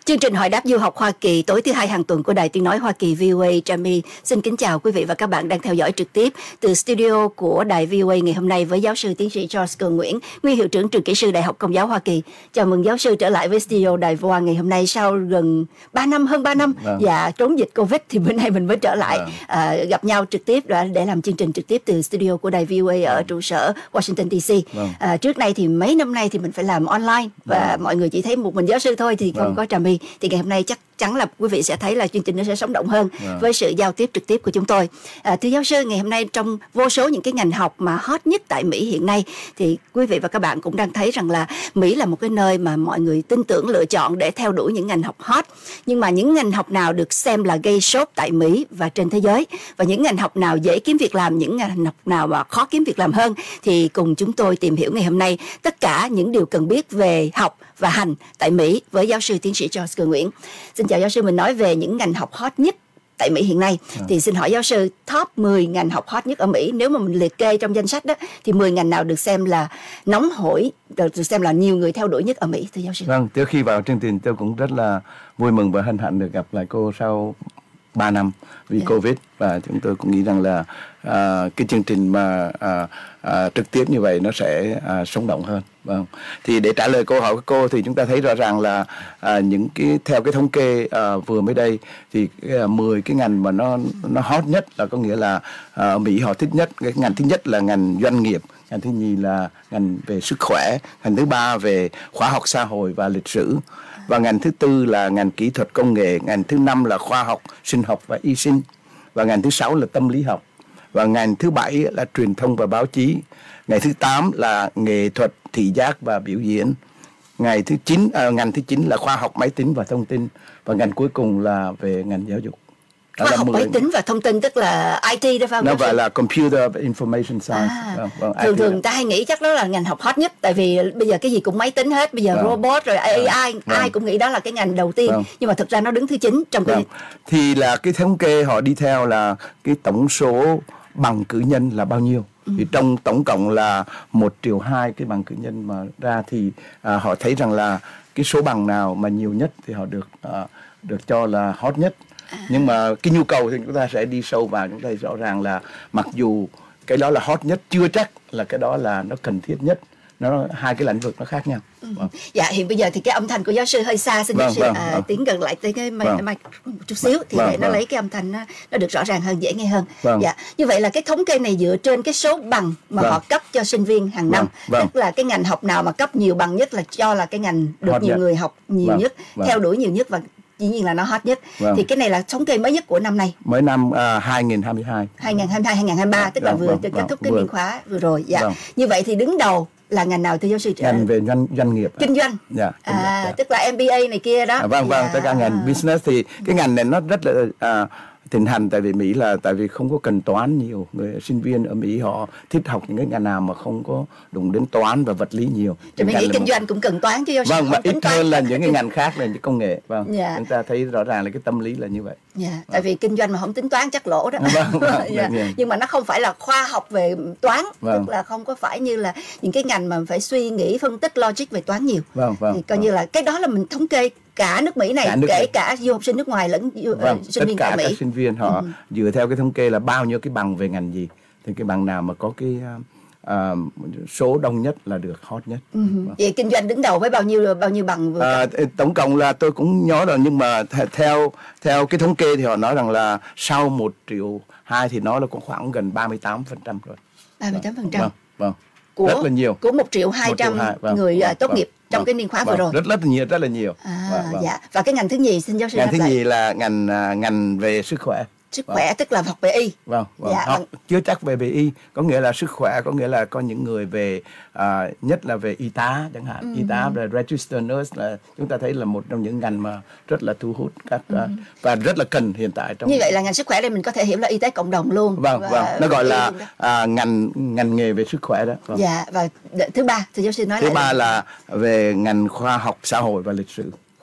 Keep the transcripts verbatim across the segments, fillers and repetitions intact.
Chương trình Hỏi đáp du học Hoa Kỳ tối thứ hai hàng tuần của Đài Tiếng nói Hoa Kỳ vê o a. Trà My xin kính chào quý vị và các bạn đang theo dõi trực tiếp từ studio của Đài vê o a ngày hôm nay với giáo sư tiến sĩ Charles Cường Nguyễn, nguyên hiệu trưởng trường kỹ sư Đại học Công giáo Hoa Kỳ. Chào mừng giáo sư trở lại với studio Đài vê o a ngày hôm nay sau gần ba năm, hơn ba năm. Vâng. Dạ, trốn dịch Covid thì bữa nay mình mới trở lại vâng. à, gặp nhau trực tiếp để làm chương trình trực tiếp từ studio của Đài vê o a ở vâng. trụ sở Washington đê xê. Vâng. À, trước đây thì mấy năm nay thì mình phải làm online và vâng. mọi người chỉ thấy một mình giáo sư thôi thì không vâng. có Trà My. Thì ngày hôm nay chắc chắn là quý vị sẽ thấy là chương trình nó sẽ sống động hơn yeah. với sự giao tiếp trực tiếp của chúng tôi. À, thưa giáo sư, ngày hôm nay trong vô số những cái ngành học mà hot nhất tại Mỹ hiện nay thì quý vị và các bạn cũng đang thấy rằng là Mỹ là một cái nơi mà mọi người tin tưởng lựa chọn để theo đuổi những ngành học hot. Nhưng mà những ngành học nào được xem là gây sốt tại Mỹ và trên thế giới, và những ngành học nào dễ kiếm việc làm, những ngành học nào mà khó kiếm việc làm hơn, thì cùng chúng tôi tìm hiểu ngày hôm nay tất cả những điều cần biết về học và hành tại Mỹ với giáo sư tiến sĩ Charles Cường Nguyễn. Xin chào giáo sư, mình nói về những ngành học hot nhất tại Mỹ hiện nay à. thì xin hỏi giáo sư top mười ngành học hot nhất ở Mỹ, nếu mà mình liệt kê trong danh sách đó thì mười ngành nào được xem là nóng hổi, được xem là nhiều người theo đuổi nhất ở Mỹ, thưa giáo sư? Vâng, trước khi vào chương trình tôi cũng rất là vui mừng và hân hạnh được gặp lại cô sau ba năm vì yeah. Covid, và chúng tôi cũng nghĩ rằng là à, cái chương trình mà à, à, trực tiếp như vậy nó sẽ à, sống động hơn. Vâng. Thì để trả lời câu hỏi của cô thì chúng ta thấy rõ ràng là à, những cái theo cái thống kê à, vừa mới đây thì à, mười cái ngành mà nó nó hot nhất, là có nghĩa là à, ở Mỹ họ thích nhất. Cái ngành thứ nhất là ngành doanh nghiệp, ngành thứ nhì là ngành về sức khỏe, ngành thứ ba về khoa học xã hội và lịch sử, và ngành thứ tư là ngành kỹ thuật công nghệ, ngành thứ năm là khoa học sinh học và y sinh, và ngành thứ sáu là tâm lý học, và ngành thứ bảy là truyền thông và báo chí, ngành thứ tám là nghệ thuật, thị giác và biểu diễn, ngày thứ chín à, ngành thứ chín là khoa học máy tính và thông tin, và ngành cuối cùng là về ngành giáo dục. Đó khoa học máy tính và thông tin tức là i tê đó phải không? Nó gọi là Computer Information Science. À, vâng, vâng, thường thường ta hay nghĩ chắc đó là ngành học hot nhất, tại vì bây giờ cái gì cũng máy tính hết, bây giờ vâng. robot rồi a i, vâng. ai cũng nghĩ đó là cái ngành đầu tiên, vâng. nhưng mà thực ra nó đứng thứ chín trong cái... Vâng. Thì là cái thống kê họ đi theo là cái tổng số bằng cử nhân là bao nhiêu. Ừ. Thì trong tổng cộng là một triệu hai cái bằng cử nhân mà ra thì à, họ thấy rằng là cái số bằng nào mà nhiều nhất thì họ được à, được cho là hot nhất. À. Nhưng mà cái nhu cầu thì chúng ta sẽ đi sâu vào, chúng ta thấy rõ ràng là mặc dù cái đó là hot nhất, chưa chắc là cái đó là nó cần thiết nhất. Nó hai cái lĩnh vực nó khác nhau. Ừ. Vâng. Dạ, hiện bây giờ thì cái âm thanh của giáo sư hơi xa, xin vâng, giáo sư vâng, à, vâng. tiến gần lại tới cái mic vâng. một chút xíu thì vâng, để nó vâng. lấy cái âm thanh nó, nó được rõ ràng hơn, dễ nghe hơn. Vâng. Dạ, như vậy là cái thống kê này dựa trên cái số bằng mà vâng. họ cấp cho sinh viên hàng năm. Vâng. Vâng. Tức là cái ngành học nào mà cấp nhiều bằng nhất là cho là cái ngành được hot nhiều nhất. người học nhiều vâng. nhất, vâng. theo đuổi nhiều nhất, và dĩ nhiên là nó hot nhất. Vâng. Thì cái này là thống kê mới nhất của năm nay. Mới năm uh, hai nghìn không trăm hai mươi hai. hai nghìn không trăm hai mươi hai hai nghìn không trăm hai mươi ba, vâng. tức là vừa vâng. kết vâng. thúc cái vừa. niên khóa vừa rồi. Dạ. Vâng. Như vậy thì đứng đầu là ngành nào thưa giáo sư? Ngành về doanh, doanh nghiệp. Kinh doanh. Dạ, kinh à, dạ. Tức là em bê a này kia đó. À, vâng, vâng, dạ. tất cả ngành business thì cái ngành này nó rất là à, thịnh hành tại vì Mỹ, là tại vì không có cần toán nhiều. Người sinh viên ở Mỹ họ thích học những cái ngành nào mà không có đụng đến toán và vật lý nhiều. Thì mình nghĩ kinh doanh cũng cần toán chứ giáo sư. Vâng, mà ít hơn là những cái ngành khác là những công nghệ. Vâng, dạ. chúng ta thấy rõ ràng là cái tâm lý là như vậy. Dạ, vâng. Tại vì kinh doanh mà không tính toán chắc lỗ đó. Vâng, vâng, dạ. Nhưng mà nó không phải là khoa học về toán, vâng. tức là không có phải như là những cái ngành mà phải suy nghĩ phân tích logic về toán nhiều. Vâng, vâng, thì coi vâng. như là cái đó là mình thống kê cả nước Mỹ này, nước kể Mỹ. cả du học sinh nước ngoài lẫn du, vâng, uh, sinh viên tất cả Mỹ. các sinh viên họ ừ. dựa theo cái thống kê là bao nhiêu cái bằng về ngành gì, thì cái bằng nào mà có cái uh, uh, số đông nhất là được hot nhất. Ừ. Vâng. Vậy kinh doanh đứng đầu với bao nhiêu bao nhiêu bằng? À, tổng cộng là tôi cũng nhớ rồi, nhưng mà theo theo cái thống kê thì họ nói rằng là sau một triệu hai thì nó là cũng khoảng gần ba mươi tám phần trăm rồi. ba mươi tám phần trăm. Vâng, vâng. Của, rất là nhiều. Của một triệu hai trăm vâng, người vâng, tốt nghiệp vâng, trong vâng, cái niên khóa vâng, vừa rồi. Rất rất là nhiều, rất là nhiều. À, vâng, vâng. dạ. Và cái ngành thứ nhì xin giáo sư. Ngành thứ nhì là ngành ngành về sức khỏe. Sức khỏe vâng. tức là học về y. Vâng, vâng. Dạ, học vâng. chưa chắc về về y, có nghĩa là sức khỏe, có nghĩa là có những người về à, nhất là về y tá chẳng hạn. Ừ. Y tá là registered nurse là chúng ta thấy là một trong những ngành mà rất là thu hút các ừ. uh, và rất là cần hiện tại trong. Như vậy là ngành sức khỏe đây mình có thể hiểu là y tế cộng đồng luôn. Vâng, và vâng. Nó gọi là à, ngành ngành nghề về sức khỏe đó. Vâng. Dạ, và thứ ba thì giáo sư nói thứ lại. Thứ ba là về ngành khoa học xã hội và lịch sử.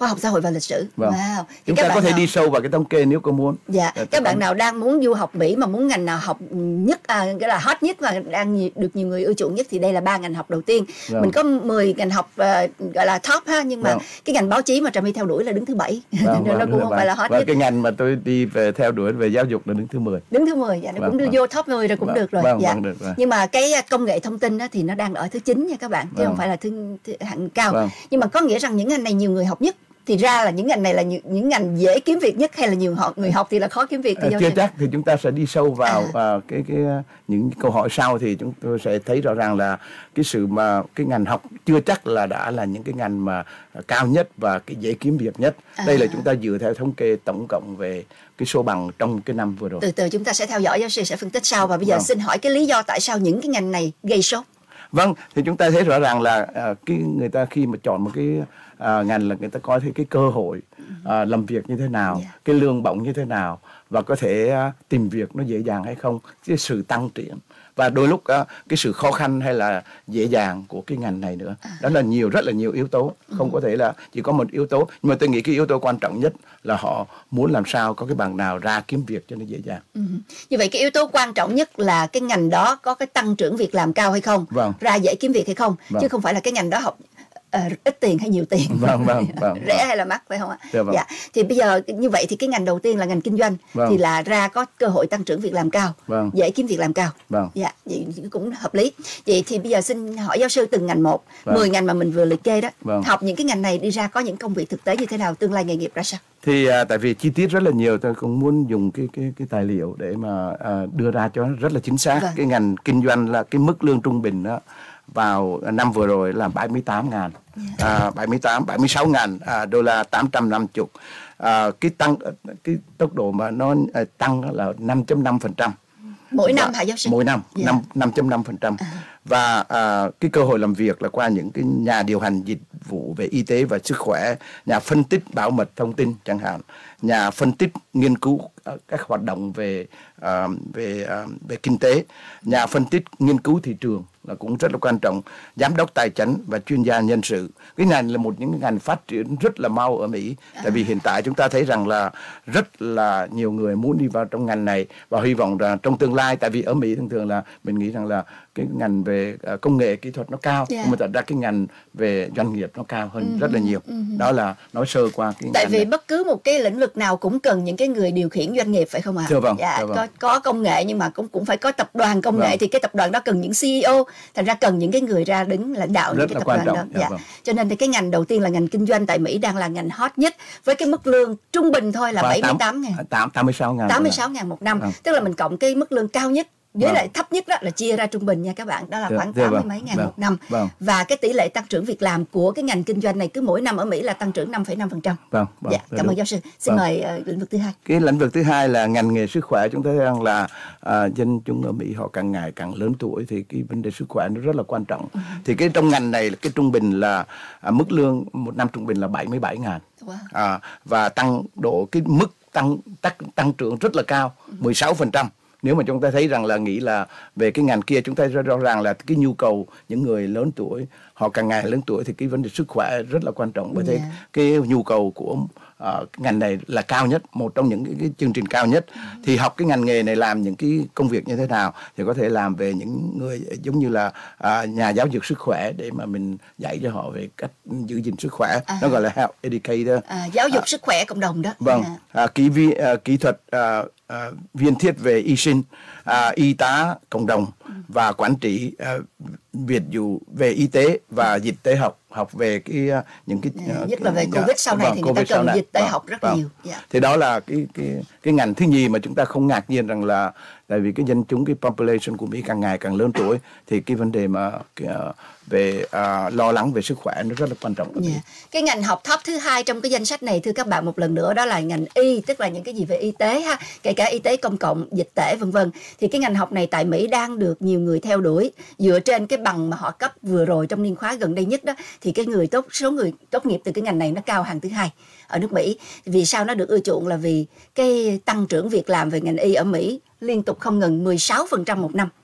Khoa học xã hội và lịch sử. Vâng. Wow. Chúng ta có thể nào... đi sâu vào cái thống kê nếu có muốn. Dạ. Các bạn không... nào đang muốn du học Mỹ mà muốn ngành nào học nhất, à, cái là hot nhất và đang nhiều, được nhiều người ưa chuộng nhất thì đây là ba ngành học đầu tiên. Vâng. Mình có mười ngành học uh, gọi là top ha, nhưng mà vâng. cái ngành báo chí mà Trà My theo đuổi là đứng thứ bảy. Vâng, nên vâng, nó cũng không phải là hot và nhất. Cái ngành mà tôi đi về theo đuổi về giáo dục là đứng thứ mười. Đứng thứ mười, dạ, nó vâng, cũng đưa vâng. vô top mười rồi cũng vâng, được rồi. Vâng, dạ. vâng, được rồi. Nhưng mà cái công nghệ thông tin đó thì nó đang ở thứ chín nha các bạn, chứ vâng. không phải là thứ, thứ hạng cao. Vâng. Nhưng mà có nghĩa rằng những ngành này nhiều người học nhất. Thì ra là những ngành này là những, những ngành dễ kiếm việc nhất hay là nhiều họ người học thì là khó kiếm việc? Thì à, chưa chắc, thì chúng ta sẽ đi sâu vào, à. vào cái cái những câu hỏi sau thì chúng tôi sẽ thấy rõ ràng là cái sự mà cái ngành học chưa chắc là đã là những cái ngành mà cao nhất và cái dễ kiếm việc nhất. À. Đây là chúng ta dựa theo thống kê tổng cộng về cái số bằng trong cái năm vừa rồi. Từ từ chúng ta sẽ theo dõi, giáo sư sẽ phân tích sau. Và bây giờ vâng. xin hỏi cái lý do tại sao những cái ngành này gây sốt? Vâng, thì chúng ta thấy rõ ràng là uh, cái người ta khi mà chọn một cái uh, ngành là người ta coi thấy cái cơ hội uh, làm việc như thế nào, yeah. cái lương bổng như thế nào và có thể uh, tìm việc nó dễ dàng hay không, cái sự tăng triển và đôi lúc uh, cái sự khó khăn hay là dễ dàng của cái ngành này nữa. Đó là nhiều rất là nhiều yếu tố, không ừ. có thể là chỉ có một yếu tố, nhưng mà tôi nghĩ cái yếu tố quan trọng nhất là họ muốn làm sao có cái bằng nào ra kiếm việc cho nó dễ dàng. Ừ. Như vậy cái yếu tố quan trọng nhất là cái ngành đó có cái tăng trưởng việc làm cao hay không, vâng. ra dễ kiếm việc hay không, vâng. chứ không phải là cái ngành đó học uh, ít tiền hay nhiều tiền, vâng, vâng, vâng, rẻ vâng. hay là mắc, phải không ạ? Dạ, vâng. dạ. Thì bây giờ như vậy thì cái ngành đầu tiên là ngành kinh doanh, vâng. thì là ra có cơ hội tăng trưởng việc làm cao, vâng. dễ kiếm việc làm cao. Vâng. Dạ, vậy cũng hợp lý. Vậy thì bây giờ xin hỏi giáo sư từng ngành một, vâng. mười ngành mà mình vừa liệt kê đó, vâng. học những cái ngành này đi ra có những công việc thực tế như thế nào, tương lai nghề nghiệp ra sao? Thì à, tại vì chi tiết rất là nhiều, tôi cũng muốn dùng cái cái cái tài liệu để mà à, đưa ra cho nó rất là chính xác. Vâng. Cái ngành kinh doanh là cái mức lương trung bình đó vào năm vừa rồi là bảy mươi tám ngàn, yeah. à, bảy mươi tám, bảy mươi sáu ngàn à, đô la, tám trăm năm mươi. À, cái tăng cái tốc độ mà nó à, tăng là năm phẩy năm phần trăm. Mỗi năm hả giáo sư? Mỗi năm, yeah. năm phẩy năm phần trăm. À. Và à, cái cơ hội làm việc là qua những cái nhà điều hành dịch vụ về y tế và sức khỏe, nhà phân tích bảo mật thông tin chẳng hạn, nhà phân tích nghiên cứu uh, các hoạt động về uh, về uh, về kinh tế, nhà phân tích nghiên cứu thị trường là cũng rất là quan trọng, giám đốc tài chính và chuyên gia nhân sự. Cái ngành là một những ngành phát triển rất là mau ở Mỹ, tại vì hiện tại chúng ta thấy rằng là rất là nhiều người muốn đi vào trong ngành này và hy vọng rằng trong tương lai, tại vì ở Mỹ thường thường là mình nghĩ rằng là cái ngành về uh, công nghệ kỹ thuật nó cao, yeah. nhưng mà thật ra cái ngành về doanh nghiệp nó cao hơn uh-huh, rất là nhiều. Uh-huh. Đó là nói sơ qua cái tại vì này. Bất cứ một cái lĩnh vực nào cũng cần những cái người điều khiển doanh nghiệp, phải không ạ? Thưa vâng, dạ, thưa vâng. có, có công nghệ nhưng mà cũng cũng phải có tập đoàn công vâng. nghệ, thì cái tập đoàn đó cần những xê e ô, thành ra cần những cái người ra đứng lãnh đạo rất những cái tập đoàn trọng. đó. Dạ, dạ. vâng. Cho nên thì cái ngành đầu tiên là ngành kinh doanh tại Mỹ đang là ngành hot nhất, với cái mức lương trung bình thôi là bảy mươi tám ngàn, tám mươi sáu ngàn, tám mươi sáu ngàn một năm, vâng. tức là mình cộng cái mức lương cao nhất với vâng. lại thấp nhất đó là chia ra trung bình nha các bạn, đó là khoảng tám mươi vâng. mấy ngàn vâng. một năm, vâng. và cái tỷ lệ tăng trưởng việc làm của cái ngành kinh doanh này cứ mỗi năm ở Mỹ là tăng trưởng năm phẩy năm phần trăm. Vâng, vâng. Dạ, cảm ơn giáo sư. Xin vâng. mời uh, lĩnh vực thứ hai. Cái lĩnh vực thứ hai là ngành nghề sức khỏe. Chúng ta thấy rằng là uh, dân chúng ở Mỹ họ càng ngày càng lớn tuổi thì cái vấn đề sức khỏe nó rất là quan trọng. Uh-huh. Thì cái trong ngành này cái trung bình là uh, mức lương một năm trung bình là bảy mươi bảy ngàn, wow. uh, và tăng độ cái mức tăng tăng tăng trưởng rất là cao, uh-huh. mười sáu phần trăm. Nếu mà chúng ta thấy rằng là nghĩ là về cái ngành kia, chúng ta rõ ràng là cái nhu cầu những người lớn tuổi, họ càng ngày lớn tuổi thì cái vấn đề sức khỏe rất là quan trọng. Bởi thế yeah. cái nhu cầu của uh, ngành này là cao nhất, một trong những cái, cái chương trình cao nhất. Mm. Thì học cái ngành nghề này làm những cái công việc như thế nào thì có thể làm về những người giống như là uh, nhà giáo dục sức khỏe để mà mình dạy cho họ về cách giữ gìn sức khỏe. À. Nó gọi là health educator. À, giáo dục uh, sức khỏe cộng đồng đó. Vâng, à. uh, kỹ, vi, uh, kỹ thuật uh, Uh, viên thiết về y sinh, uh, y tá cộng đồng và quản trị uh, việc vụ về y tế và dịch tễ học, học về cái uh, những cái uh, nhất là về Covid uh, sau này vâng, thì người ta cần dịch tễ học rất là nhiều. Yeah. Thì đó là cái cái cái ngành thứ nhì mà chúng ta không ngạc nhiên rằng là tại vì cái dân chúng, cái population của Mỹ càng ngày càng lớn tuổi thì cái vấn đề mà cái, uh, về uh, lo lắng về sức khỏe nó rất là quan trọng. Yeah. Cái ngành học top thứ hai trong cái danh sách này thưa các bạn một lần nữa đó là ngành y, tức là những cái gì về y tế ha, kể cả y tế công cộng, dịch tễ vân vân. Thì cái ngành học này tại Mỹ đang được nhiều người theo đuổi dựa trên cái bằng mà họ cấp vừa rồi trong niên khóa gần đây nhất đó, thì cái người tốt số người tốt nghiệp từ cái ngành này nó cao hàng thứ hai ở nước Mỹ. Vì sao nó được ưa chuộng là vì cái tăng trưởng việc làm về ngành y ở Mỹ liên tục không ngừng mười sáu phần trăm một năm.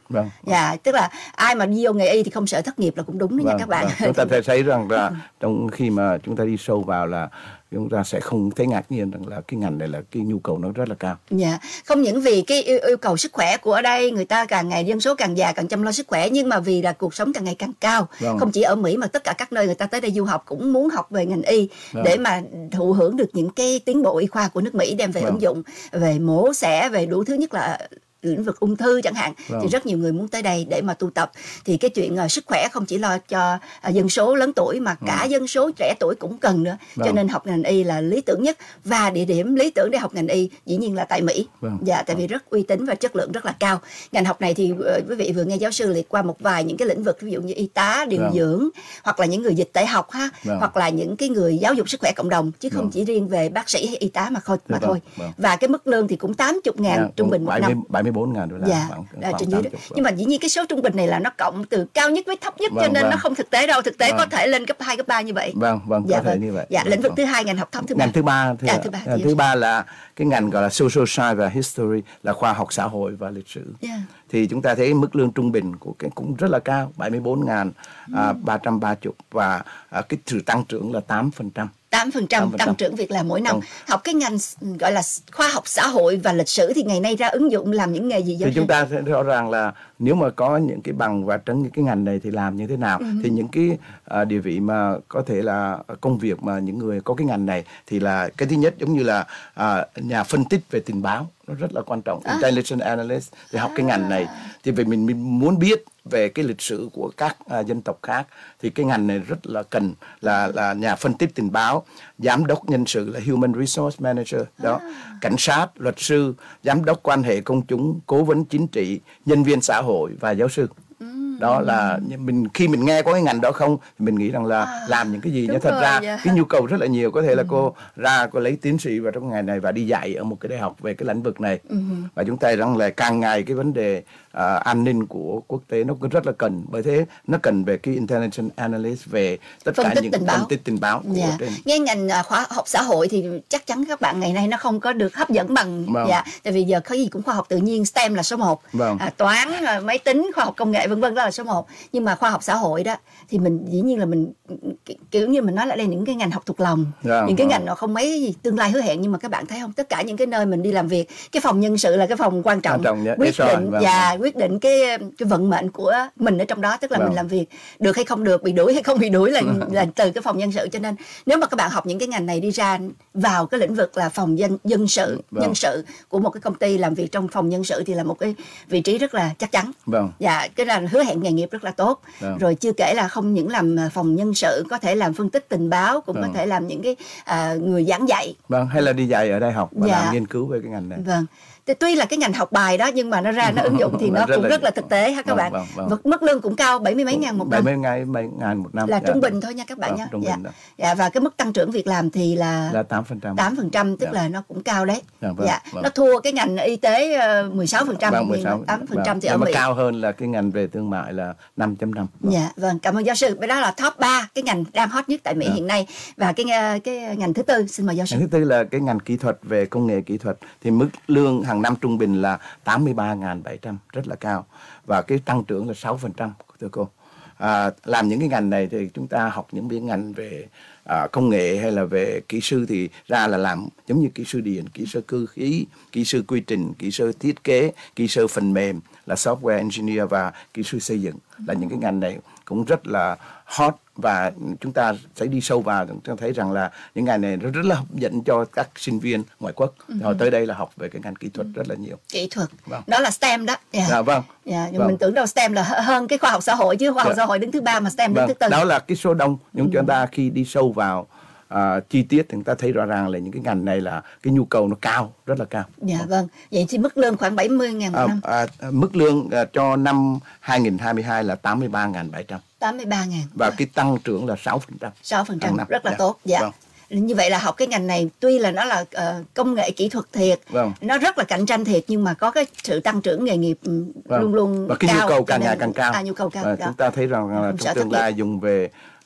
Vâng. Dạ, tức là ai mà đi vô nghề y thì không sợ thất nghiệp là cũng đúng đó Vâng, nha các bạn. Vâng. Chúng ta thể thấy rằng là trong khi mà chúng ta đi sâu vào là chúng ta sẽ không thấy ngạc nhiên rằng là cái ngành này là cái nhu cầu nó rất là cao. Dạ, không những vì cái yêu, yêu cầu sức khỏe của ở đây, người ta càng ngày dân số càng già càng chăm lo sức khỏe, nhưng mà vì là cuộc sống càng ngày càng cao. Vâng. Không chỉ ở Mỹ mà tất cả các nơi người ta tới đây du học cũng muốn học về ngành y Vâng. để mà thụ hưởng được những cái tiến bộ y khoa của nước Mỹ đem về Vâng. ứng dụng, về mổ xẻ, về đủ thứ, nhất là lĩnh vực ung thư chẳng hạn. Vâng. Thì rất nhiều người muốn tới đây để mà tu tập. Thì cái chuyện uh, sức khỏe không chỉ lo cho uh, dân số lớn tuổi mà cả Vâng. dân số trẻ tuổi cũng cần nữa. Vâng. Cho nên học ngành y là lý tưởng nhất, và địa điểm lý tưởng để học ngành y dĩ nhiên là tại Mỹ. Vâng. Dạ, tại vì rất uy tín và chất lượng rất là cao. Ngành học này thì uh, quý vị vừa nghe giáo sư liệt qua một vài những cái lĩnh vực, ví dụ như y tá, điều Vâng. dưỡng, hoặc là những người dịch tễ học ha, Vâng. hoặc là những cái người giáo dục sức khỏe cộng đồng, chứ không Vâng. chỉ riêng về bác sĩ hay y tá mà thôi. Mà Vâng. thôi. Vâng. Và cái mức lương thì cũng tám mươi ngàn Dạ, trung bình một bảy mươi, năm. bảy mươi bốn ngàn đô la. Dạ, khoảng, à, khoảng trên dưới đó. tám mươi. Nhưng mà dĩ nhiên cái số trung bình này là nó cộng từ cao nhất với thấp nhất, Vâng, cho nên vâng. nó không thực tế đâu. Thực tế Vâng. có thể lên cấp hai, cấp ba như vậy. Vâng, vâng, Dạ, có thể vâng. như vậy. Dạ, Vâng, lĩnh vực vâng. thứ hai, ngành học thấp thứ ba. Ngành thứ ba, thứ, À, thứ ba, ngành dạ. thứ ba là cái ngành gọi là social science và history, là khoa học xã hội và lịch sử. Dạ. Thì chúng ta thấy mức lương trung bình của cái cũng rất là cao, bảy mươi bốn ngàn ba trăm ba mươi, và à, cái sự tăng trưởng là tám phần trăm. tám phần trăm tăng trưởng việc làm mỗi năm. Vâng. Học cái ngành gọi là khoa học xã hội và lịch sử thì ngày nay ra ứng dụng làm những nghề gì? Thì chúng ta sẽ rõ ràng là nếu mà có những cái bằng và trấn những cái ngành này thì làm như thế nào? Uh-huh. Thì những cái uh, địa vị mà có thể là công việc mà những người có cái ngành này thì là cái thứ nhất giống như là uh, nhà phân tích về tình báo, nó rất là quan trọng. À. Intelligence analyst thì học cái ngành này thì vì mình, mình muốn biết về cái lịch sử của các uh, dân tộc khác thì cái ngành này rất là cần là là nhà phân tích tình báo, giám đốc nhân sự là human resource manager đó, à. cảnh sát, luật sư, giám đốc quan hệ công chúng, cố vấn chính trị, nhân viên xã hội và giáo sư. Đó là mình khi mình nghe có cái ngành đó không thì mình nghĩ rằng là à, làm những cái gì, nhưng thật rồi, ra dạ. cái nhu cầu rất là nhiều. Có thể là ừ. cô ra cô lấy tiến sĩ vào trong ngành này và đi dạy ở một cái đại học về cái lĩnh vực này. Ừ. Và chúng ta rằng là càng ngày cái vấn đề uh, an ninh của quốc tế nó cũng rất là cần, bởi thế nó cần về cái intelligence analyst về tất phân cả tích những tình báo. phân tích tình báo của dạ. trên. Nghe ngành uh, khoa học xã hội thì chắc chắn các bạn ngày nay nó không có được hấp dẫn bằng vâng. dạ, tại vì giờ có gì cũng khoa học tự nhiên, STEM là số một, vâng. à, toán, à, máy tính, khoa học công nghệ vân vân đó là số một. Nhưng mà khoa học xã hội đó thì mình dĩ nhiên là mình kiểu như mình nói là đây những cái ngành học thuộc lòng, dạ, những cái vâng. ngành nó không mấy gì tương lai hứa hẹn, nhưng mà các bạn thấy không, tất cả những cái nơi mình đi làm việc, cái phòng nhân sự là cái phòng quan trọng, quan trọng quyết rồi, định vâng. và quyết định cái cái vận mệnh của mình ở trong đó, tức là vâng. mình làm việc được hay không được, bị đuổi hay không bị đuổi là là từ cái phòng nhân sự. Cho nên nếu mà các bạn học những cái ngành này đi ra vào cái lĩnh vực là phòng dân dân sự vâng. nhân sự của một cái công ty, làm việc trong phòng nhân sự thì là một cái vị trí rất là chắc chắn. Vâng. Dạ, cái là hứa hẹn nghề nghiệp rất là tốt. Vâng. Rồi chưa kể là không những làm phòng nhân sự, có thể làm phân tích tình báo, cũng vâng. có thể làm những cái uh, người giảng dạy. Vâng, hay là đi dạy ở đại học và dạ. làm nghiên cứu về cái ngành này. Vâng. Tuy là cái ngành học bài đó nhưng mà nó ra nó ứng dụng thì nó rất cũng là, rất là thực tế ha các vâng, bạn. Vâng, vâng. Mức lương cũng cao, bảy mươi mấy ngàn một năm. bảy mươi ngàn một năm. Là dạ. trung bình thôi nha các bạn vâng, nha. Trung dạ. bình đó. Dạ, và cái mức tăng trưởng việc làm thì là là tám phần trăm. tám phần trăm, tức dạ. là nó cũng cao đấy. Dạ, vâng, dạ. vâng. Nó thua cái ngành y tế mười sáu phần trăm, vâng, mười sáu, tám phần trăm vâng. thì ở Mà Mỹ. cao hơn là cái ngành về thương mại là năm chấm năm. Vâng. Dạ, vâng, cảm ơn giáo sư. Đó là top ba cái ngành đang hot nhất tại Mỹ dạ. hiện nay. Và cái cái ngành thứ tư, xin mời giáo sư. Ngành thứ tư là cái ngành kỹ thuật, về công nghệ kỹ thuật, thì mức lương hàng năm trung bình là tám mươi ba nghìn bảy trăm, rất là cao, và cái tăng trưởng là sáu phần trăm thưa cô. À, làm những cái ngành này thì chúng ta học những cái ngành về à, công nghệ hay là về kỹ sư thì ra là làm giống như kỹ sư điện, kỹ sư cơ khí, kỹ sư quy trình, kỹ sư thiết kế, kỹ sư phần mềm là software engineer và kỹ sư xây dựng, là những cái ngành này cũng rất là hot, và chúng ta sẽ đi sâu vào, chúng ta thấy rằng là những ngành này rất, rất là hấp dẫn cho các sinh viên ngoại quốc. Uh-huh. Họ tới đây là học về cái ngành kỹ thuật rất là nhiều. Kỹ thuật, vâng. đó là STEM đó. Yeah. Dạ, vâng. Yeah, nhưng vâng. mình tưởng đâu STEM là hơn cái khoa học xã hội, chứ khoa học dạ. xã hội đứng thứ ba mà STEM vâng. đứng thứ tư. Đó là cái số đông, nhưng uh-huh. chúng ta khi đi sâu vào Uh, chi tiết thì chúng ta thấy rõ ràng là những cái ngành này là cái nhu cầu nó cao, rất là cao. Dạ vâng. vâng. Vậy thì mức lương khoảng bảy mươi ngàn một uh, năm. Uh, mức lương uh, cho năm hai nghìn hai mươi hai là tám mươi ba nghìn bảy trăm. tám mươi ba ngàn. Và cái tăng trưởng là sáu phần trăm. sáu phần trăm, rất là dạ. tốt. Dạ. Vâng. Như vậy là học cái ngành này tuy là nó là uh, công nghệ kỹ thuật thiệt, vâng. nó rất là cạnh tranh thiệt, nhưng mà có cái sự tăng trưởng nghề nghiệp vâng. luôn luôn và cái cao, nhu cầu càng ngày càng cao. À, nhu cầu cao. À, chúng ta thấy rằng là trong tương lai dùng về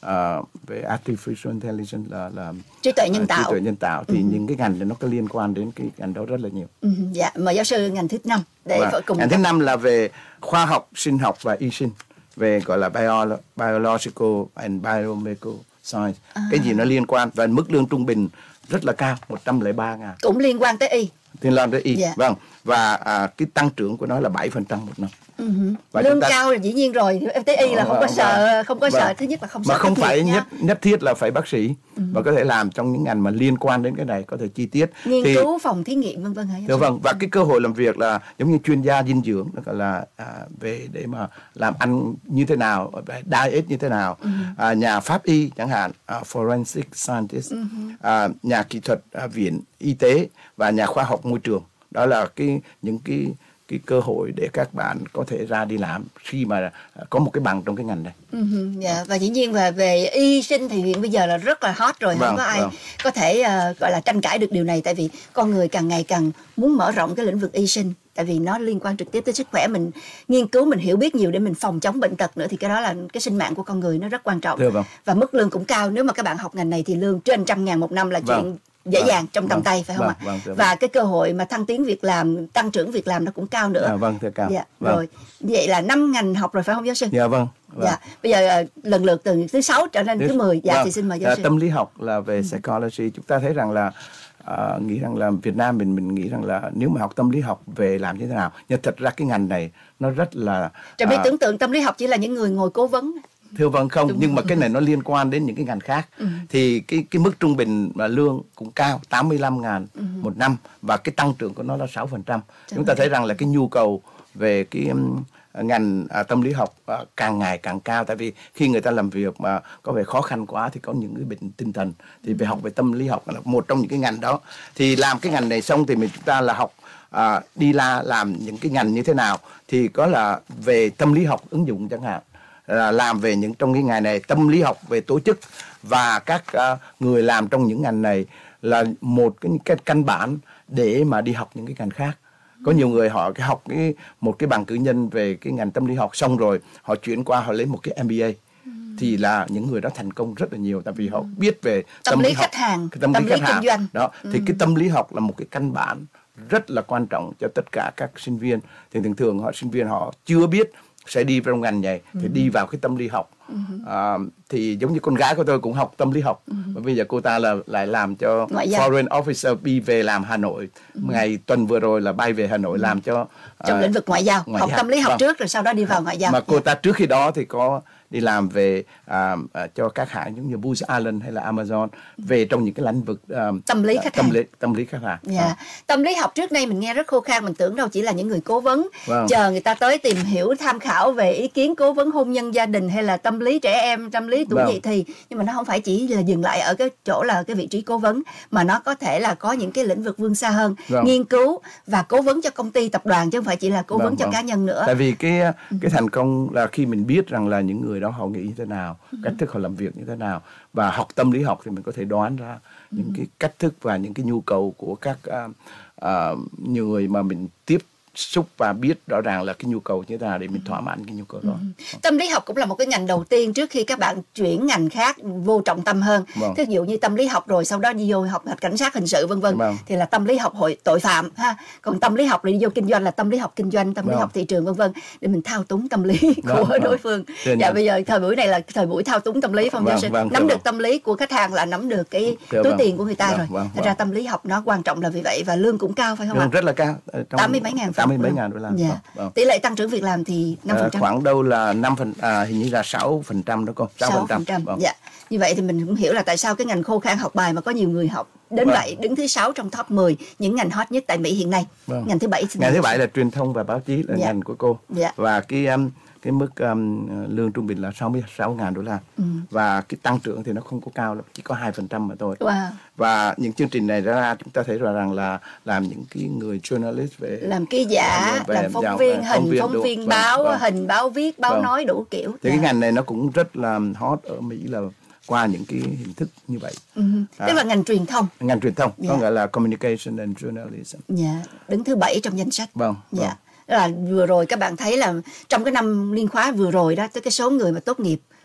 uh, về artificial intelligence là là trí tuệ nhân uh, tạo. trí tuệ nhân tạo thì ừ. những cái ngành này nó có liên quan đến cái ngành đó rất là nhiều. Ừ, dạ, mời giáo sư ngành thứ năm để và cùng. Ngành thứ năm là về khoa học, sinh học và y sinh, về gọi là bio, biological and biomedical science. À. Cái gì nó liên quan, và mức lương trung bình rất là cao, một trăm lẻ ba ngàn. Cũng liên quan tới y. Liên quan tới y, dạ. Vâng. Và à, cái tăng trưởng của nó là bảy phần trăm một năm. Uh-huh. Lương ta... cao là dĩ nhiên rồi, ép tê i là không có sợ, không có và, sợ thứ nhất là không sợ. Mà không phải nhất nhất thiết là phải bác sĩ, uh-huh. mà có thể làm trong những ngành mà liên quan đến cái này, có thể chi tiết. Nghiên thì, cứu phòng thí nghiệm vân vân hả? Dạ vâng, và cái cơ hội làm việc là giống như chuyên gia dinh dưỡng, nó gọi là à, về để mà làm ăn như thế nào, diet như thế nào, uh-huh. à, nhà pháp y chẳng hạn, à, forensic scientist, uh-huh. à, nhà kỹ thuật à, viện y tế và nhà khoa học môi trường. Đó là cái những cái cái cơ hội để các bạn có thể ra đi làm khi mà có một cái bằng trong cái ngành này. Uh-huh, yeah. Và dĩ nhiên về về y sinh thì hiện bây giờ là rất là hot rồi, vâng, không có ai vâng. có thể uh, gọi là tranh cãi được điều này, tại vì con người càng ngày càng muốn mở rộng cái lĩnh vực y sinh, tại vì nó liên quan trực tiếp tới sức khỏe mình, nghiên cứu mình hiểu biết nhiều để mình phòng chống bệnh tật nữa, thì cái đó là cái sinh mạng của con người nó rất quan trọng. Vâng. Và mức lương cũng cao, nếu mà các bạn học ngành này thì lương trên trăm ngàn một năm là vâng. chuyện dễ vâng, dàng trong tầm vâng, tay, phải không vâng, ạ? Vâng, vâng, và cái cơ hội mà thăng tiến việc làm, tăng trưởng việc làm nó cũng cao nữa. À, vâng, thưa cao. Dạ, vâng. Rồi, vậy là năm ngành học rồi phải không giáo sư? Dạ vâng. vâng. Dạ, bây giờ lần lượt từ thứ sáu trở lên thứ, thứ mười. Dạ, vâng. Thì xin mời giáo sư. Tâm lý học là về psychology. Chúng ta thấy rằng là uh, nghĩ rằng là Việt Nam mình mình nghĩ rằng là nếu mà học tâm lý học về làm như thế nào, nhưng thật ra cái ngành này nó rất là. Trà My uh, tưởng tượng tâm lý học chỉ là những người ngồi cố vấn. Thưa vâng không, Đúng nhưng rồi. Mà cái này nó liên quan đến những cái ngành khác. Ừ. Thì cái cái mức trung bình mà lương cũng cao, tám mươi lăm ngàn ừ. một năm, và cái tăng trưởng của nó là sáu phần trăm. Chúng ta thấy rằng là cái nhu cầu về cái um, ngành à, tâm lý học à, càng ngày càng cao, tại vì khi người ta làm việc mà có vẻ khó khăn quá thì có những cái bệnh tinh thần, thì phải học về tâm lý học là một trong những cái ngành đó. Thì làm cái ngành này xong thì mình chúng ta là học à, đi la làm những cái ngành như thế nào, thì có là về tâm lý học ứng dụng chẳng hạn, là làm về những trong cái ngành này, tâm lý học về tổ chức, và các uh, người làm trong những ngành này là một cái, cái căn bản để mà đi học những cái ngành khác. Có nhiều người họ cái học cái một cái bằng cử nhân về cái ngành tâm lý học xong rồi họ chuyển qua họ lấy một cái em bê a, ừ. thì là những người đó thành công rất là nhiều, tại vì họ biết về tâm, tâm lý lý khách học, hàng, tâm, tâm lý, lý khách kinh hàng. doanh. Đó, ừ. thì cái tâm lý học là một cái căn bản rất là quan trọng cho tất cả các sinh viên. Thì thường thường họ sinh viên họ chưa biết sẽ đi vào ngành này thì đi vào cái tâm lý học. Uh-huh. À, thì giống như con gái của tôi cũng học tâm lý học, uh-huh. và bây giờ cô ta là lại làm cho foreign officer, đi về làm Hà Nội. Uh-huh. Ngày tuần vừa rồi là bay về Hà Nội, uh-huh. làm cho uh, trong lĩnh vực ngoại giao, ngoại học giao. Tâm lý học vâng. trước rồi sau đó đi vào ngoại giao. Mà cô ta trước khi đó thì có đi làm về à, à, cho các hãng giống như Booz Allen hay là Amazon, về trong những cái lĩnh vực à, tâm lý khách tâm hàng. Lý, tâm lý khách hàng. Yeah. À. Tâm lý học trước đây mình nghe rất khô khan, mình tưởng đâu chỉ là những người cố vấn, vâng. chờ người ta tới tìm hiểu tham khảo về ý kiến cố vấn hôn nhân gia đình hay là tâm lý trẻ em, tâm lý tuổi vâng. dậy thì, nhưng mà nó không phải chỉ là dừng lại ở cái chỗ là cái vị trí cố vấn, mà nó có thể là có những cái lĩnh vực vươn xa hơn, vâng. nghiên cứu và cố vấn cho công ty tập đoàn chứ không phải chỉ là cố vâng, vấn cho vâng. cá nhân nữa. Tại vì cái cái thành công là khi mình biết rằng là những người đó họ nghĩ như thế nào, ừ. cách thức họ làm việc như thế nào, và học tâm lý học thì mình có thể đoán ra ừ. những cái cách thức và những cái nhu cầu của các uh, uh, người mà mình tiếp xúc, và biết rõ ràng là cái nhu cầu như thế nào để mình thỏa mãn cái nhu cầu đó. Ừ. Tâm lý học cũng là một cái ngành đầu tiên trước khi các bạn chuyển ngành khác vô trọng tâm hơn. Vâng. Thí dụ như tâm lý học rồi sau đó đi vô học cảnh sát hình sự vân vân, vâng. thì là tâm lý học hội tội phạm ha. Còn tâm lý học rồi đi vô kinh doanh là tâm lý học kinh doanh, tâm vâng. lý học thị trường vân vân, để mình thao túng tâm lý của vâng. đối phương. Dạ vâng. Bây giờ thời buổi này là thời buổi thao túng tâm lý, phong giáo sư. Vâng. Nắm được tâm lý của khách hàng là nắm được cái túi vâng. tiền của người ta vâng. rồi. Vâng. Thật ra tâm lý học nó quan trọng là vì vậy, và lương cũng cao phải không ạ? Lương rất là cao. tám mươi mấy ngàn. tám mươi mấy ngàn đô la. Dạ. Vâng. Tỷ lệ tăng trưởng việc làm thì năm phần trăm. À, khoảng đâu là năm phần, à, hình như là sáu phần trăm đó con. sáu phần trăm. Vâng. Dạ. Như vậy thì mình cũng hiểu là tại sao cái ngành khô khan học bài mà có nhiều người học đến vâng. vậy, đứng thứ sáu trong top mười những ngành hot nhất tại Mỹ hiện nay. Vâng. Ngành thứ bảy. Ngành thứ bảy là truyền thông và báo chí là dạ. ngành của cô. Dạ. Và cái um, cái mức um, lương trung bình là sáu mươi sáu ngàn đô la. Ừ. Và cái tăng trưởng thì nó không có cao lắm, chỉ có hai phần trăm mà thôi. Wow. Và những chương trình này ra chúng ta thấy rõ ràng là làm những cái người journalist về làm ký giả, về, làm phóng dạo, viên hình, phóng viên, phóng viên báo, vâng, hình, báo viết, báo vâng. nói đủ kiểu. Thì dạ. cái ngành này nó cũng rất là hot ở Mỹ là qua những cái hình thức như vậy. Uh-huh. À, tức là ngành truyền thông. Ngành truyền thông, yeah. có nghĩa là communication and journalism. Dạ, yeah. đứng thứ bảy trong danh sách. Vâng. Dạ. Vâng. Là vừa rồi các bạn thấy là trong cái năm liên khóa vừa rồi đó, tới cái số người mà tốt nghiệp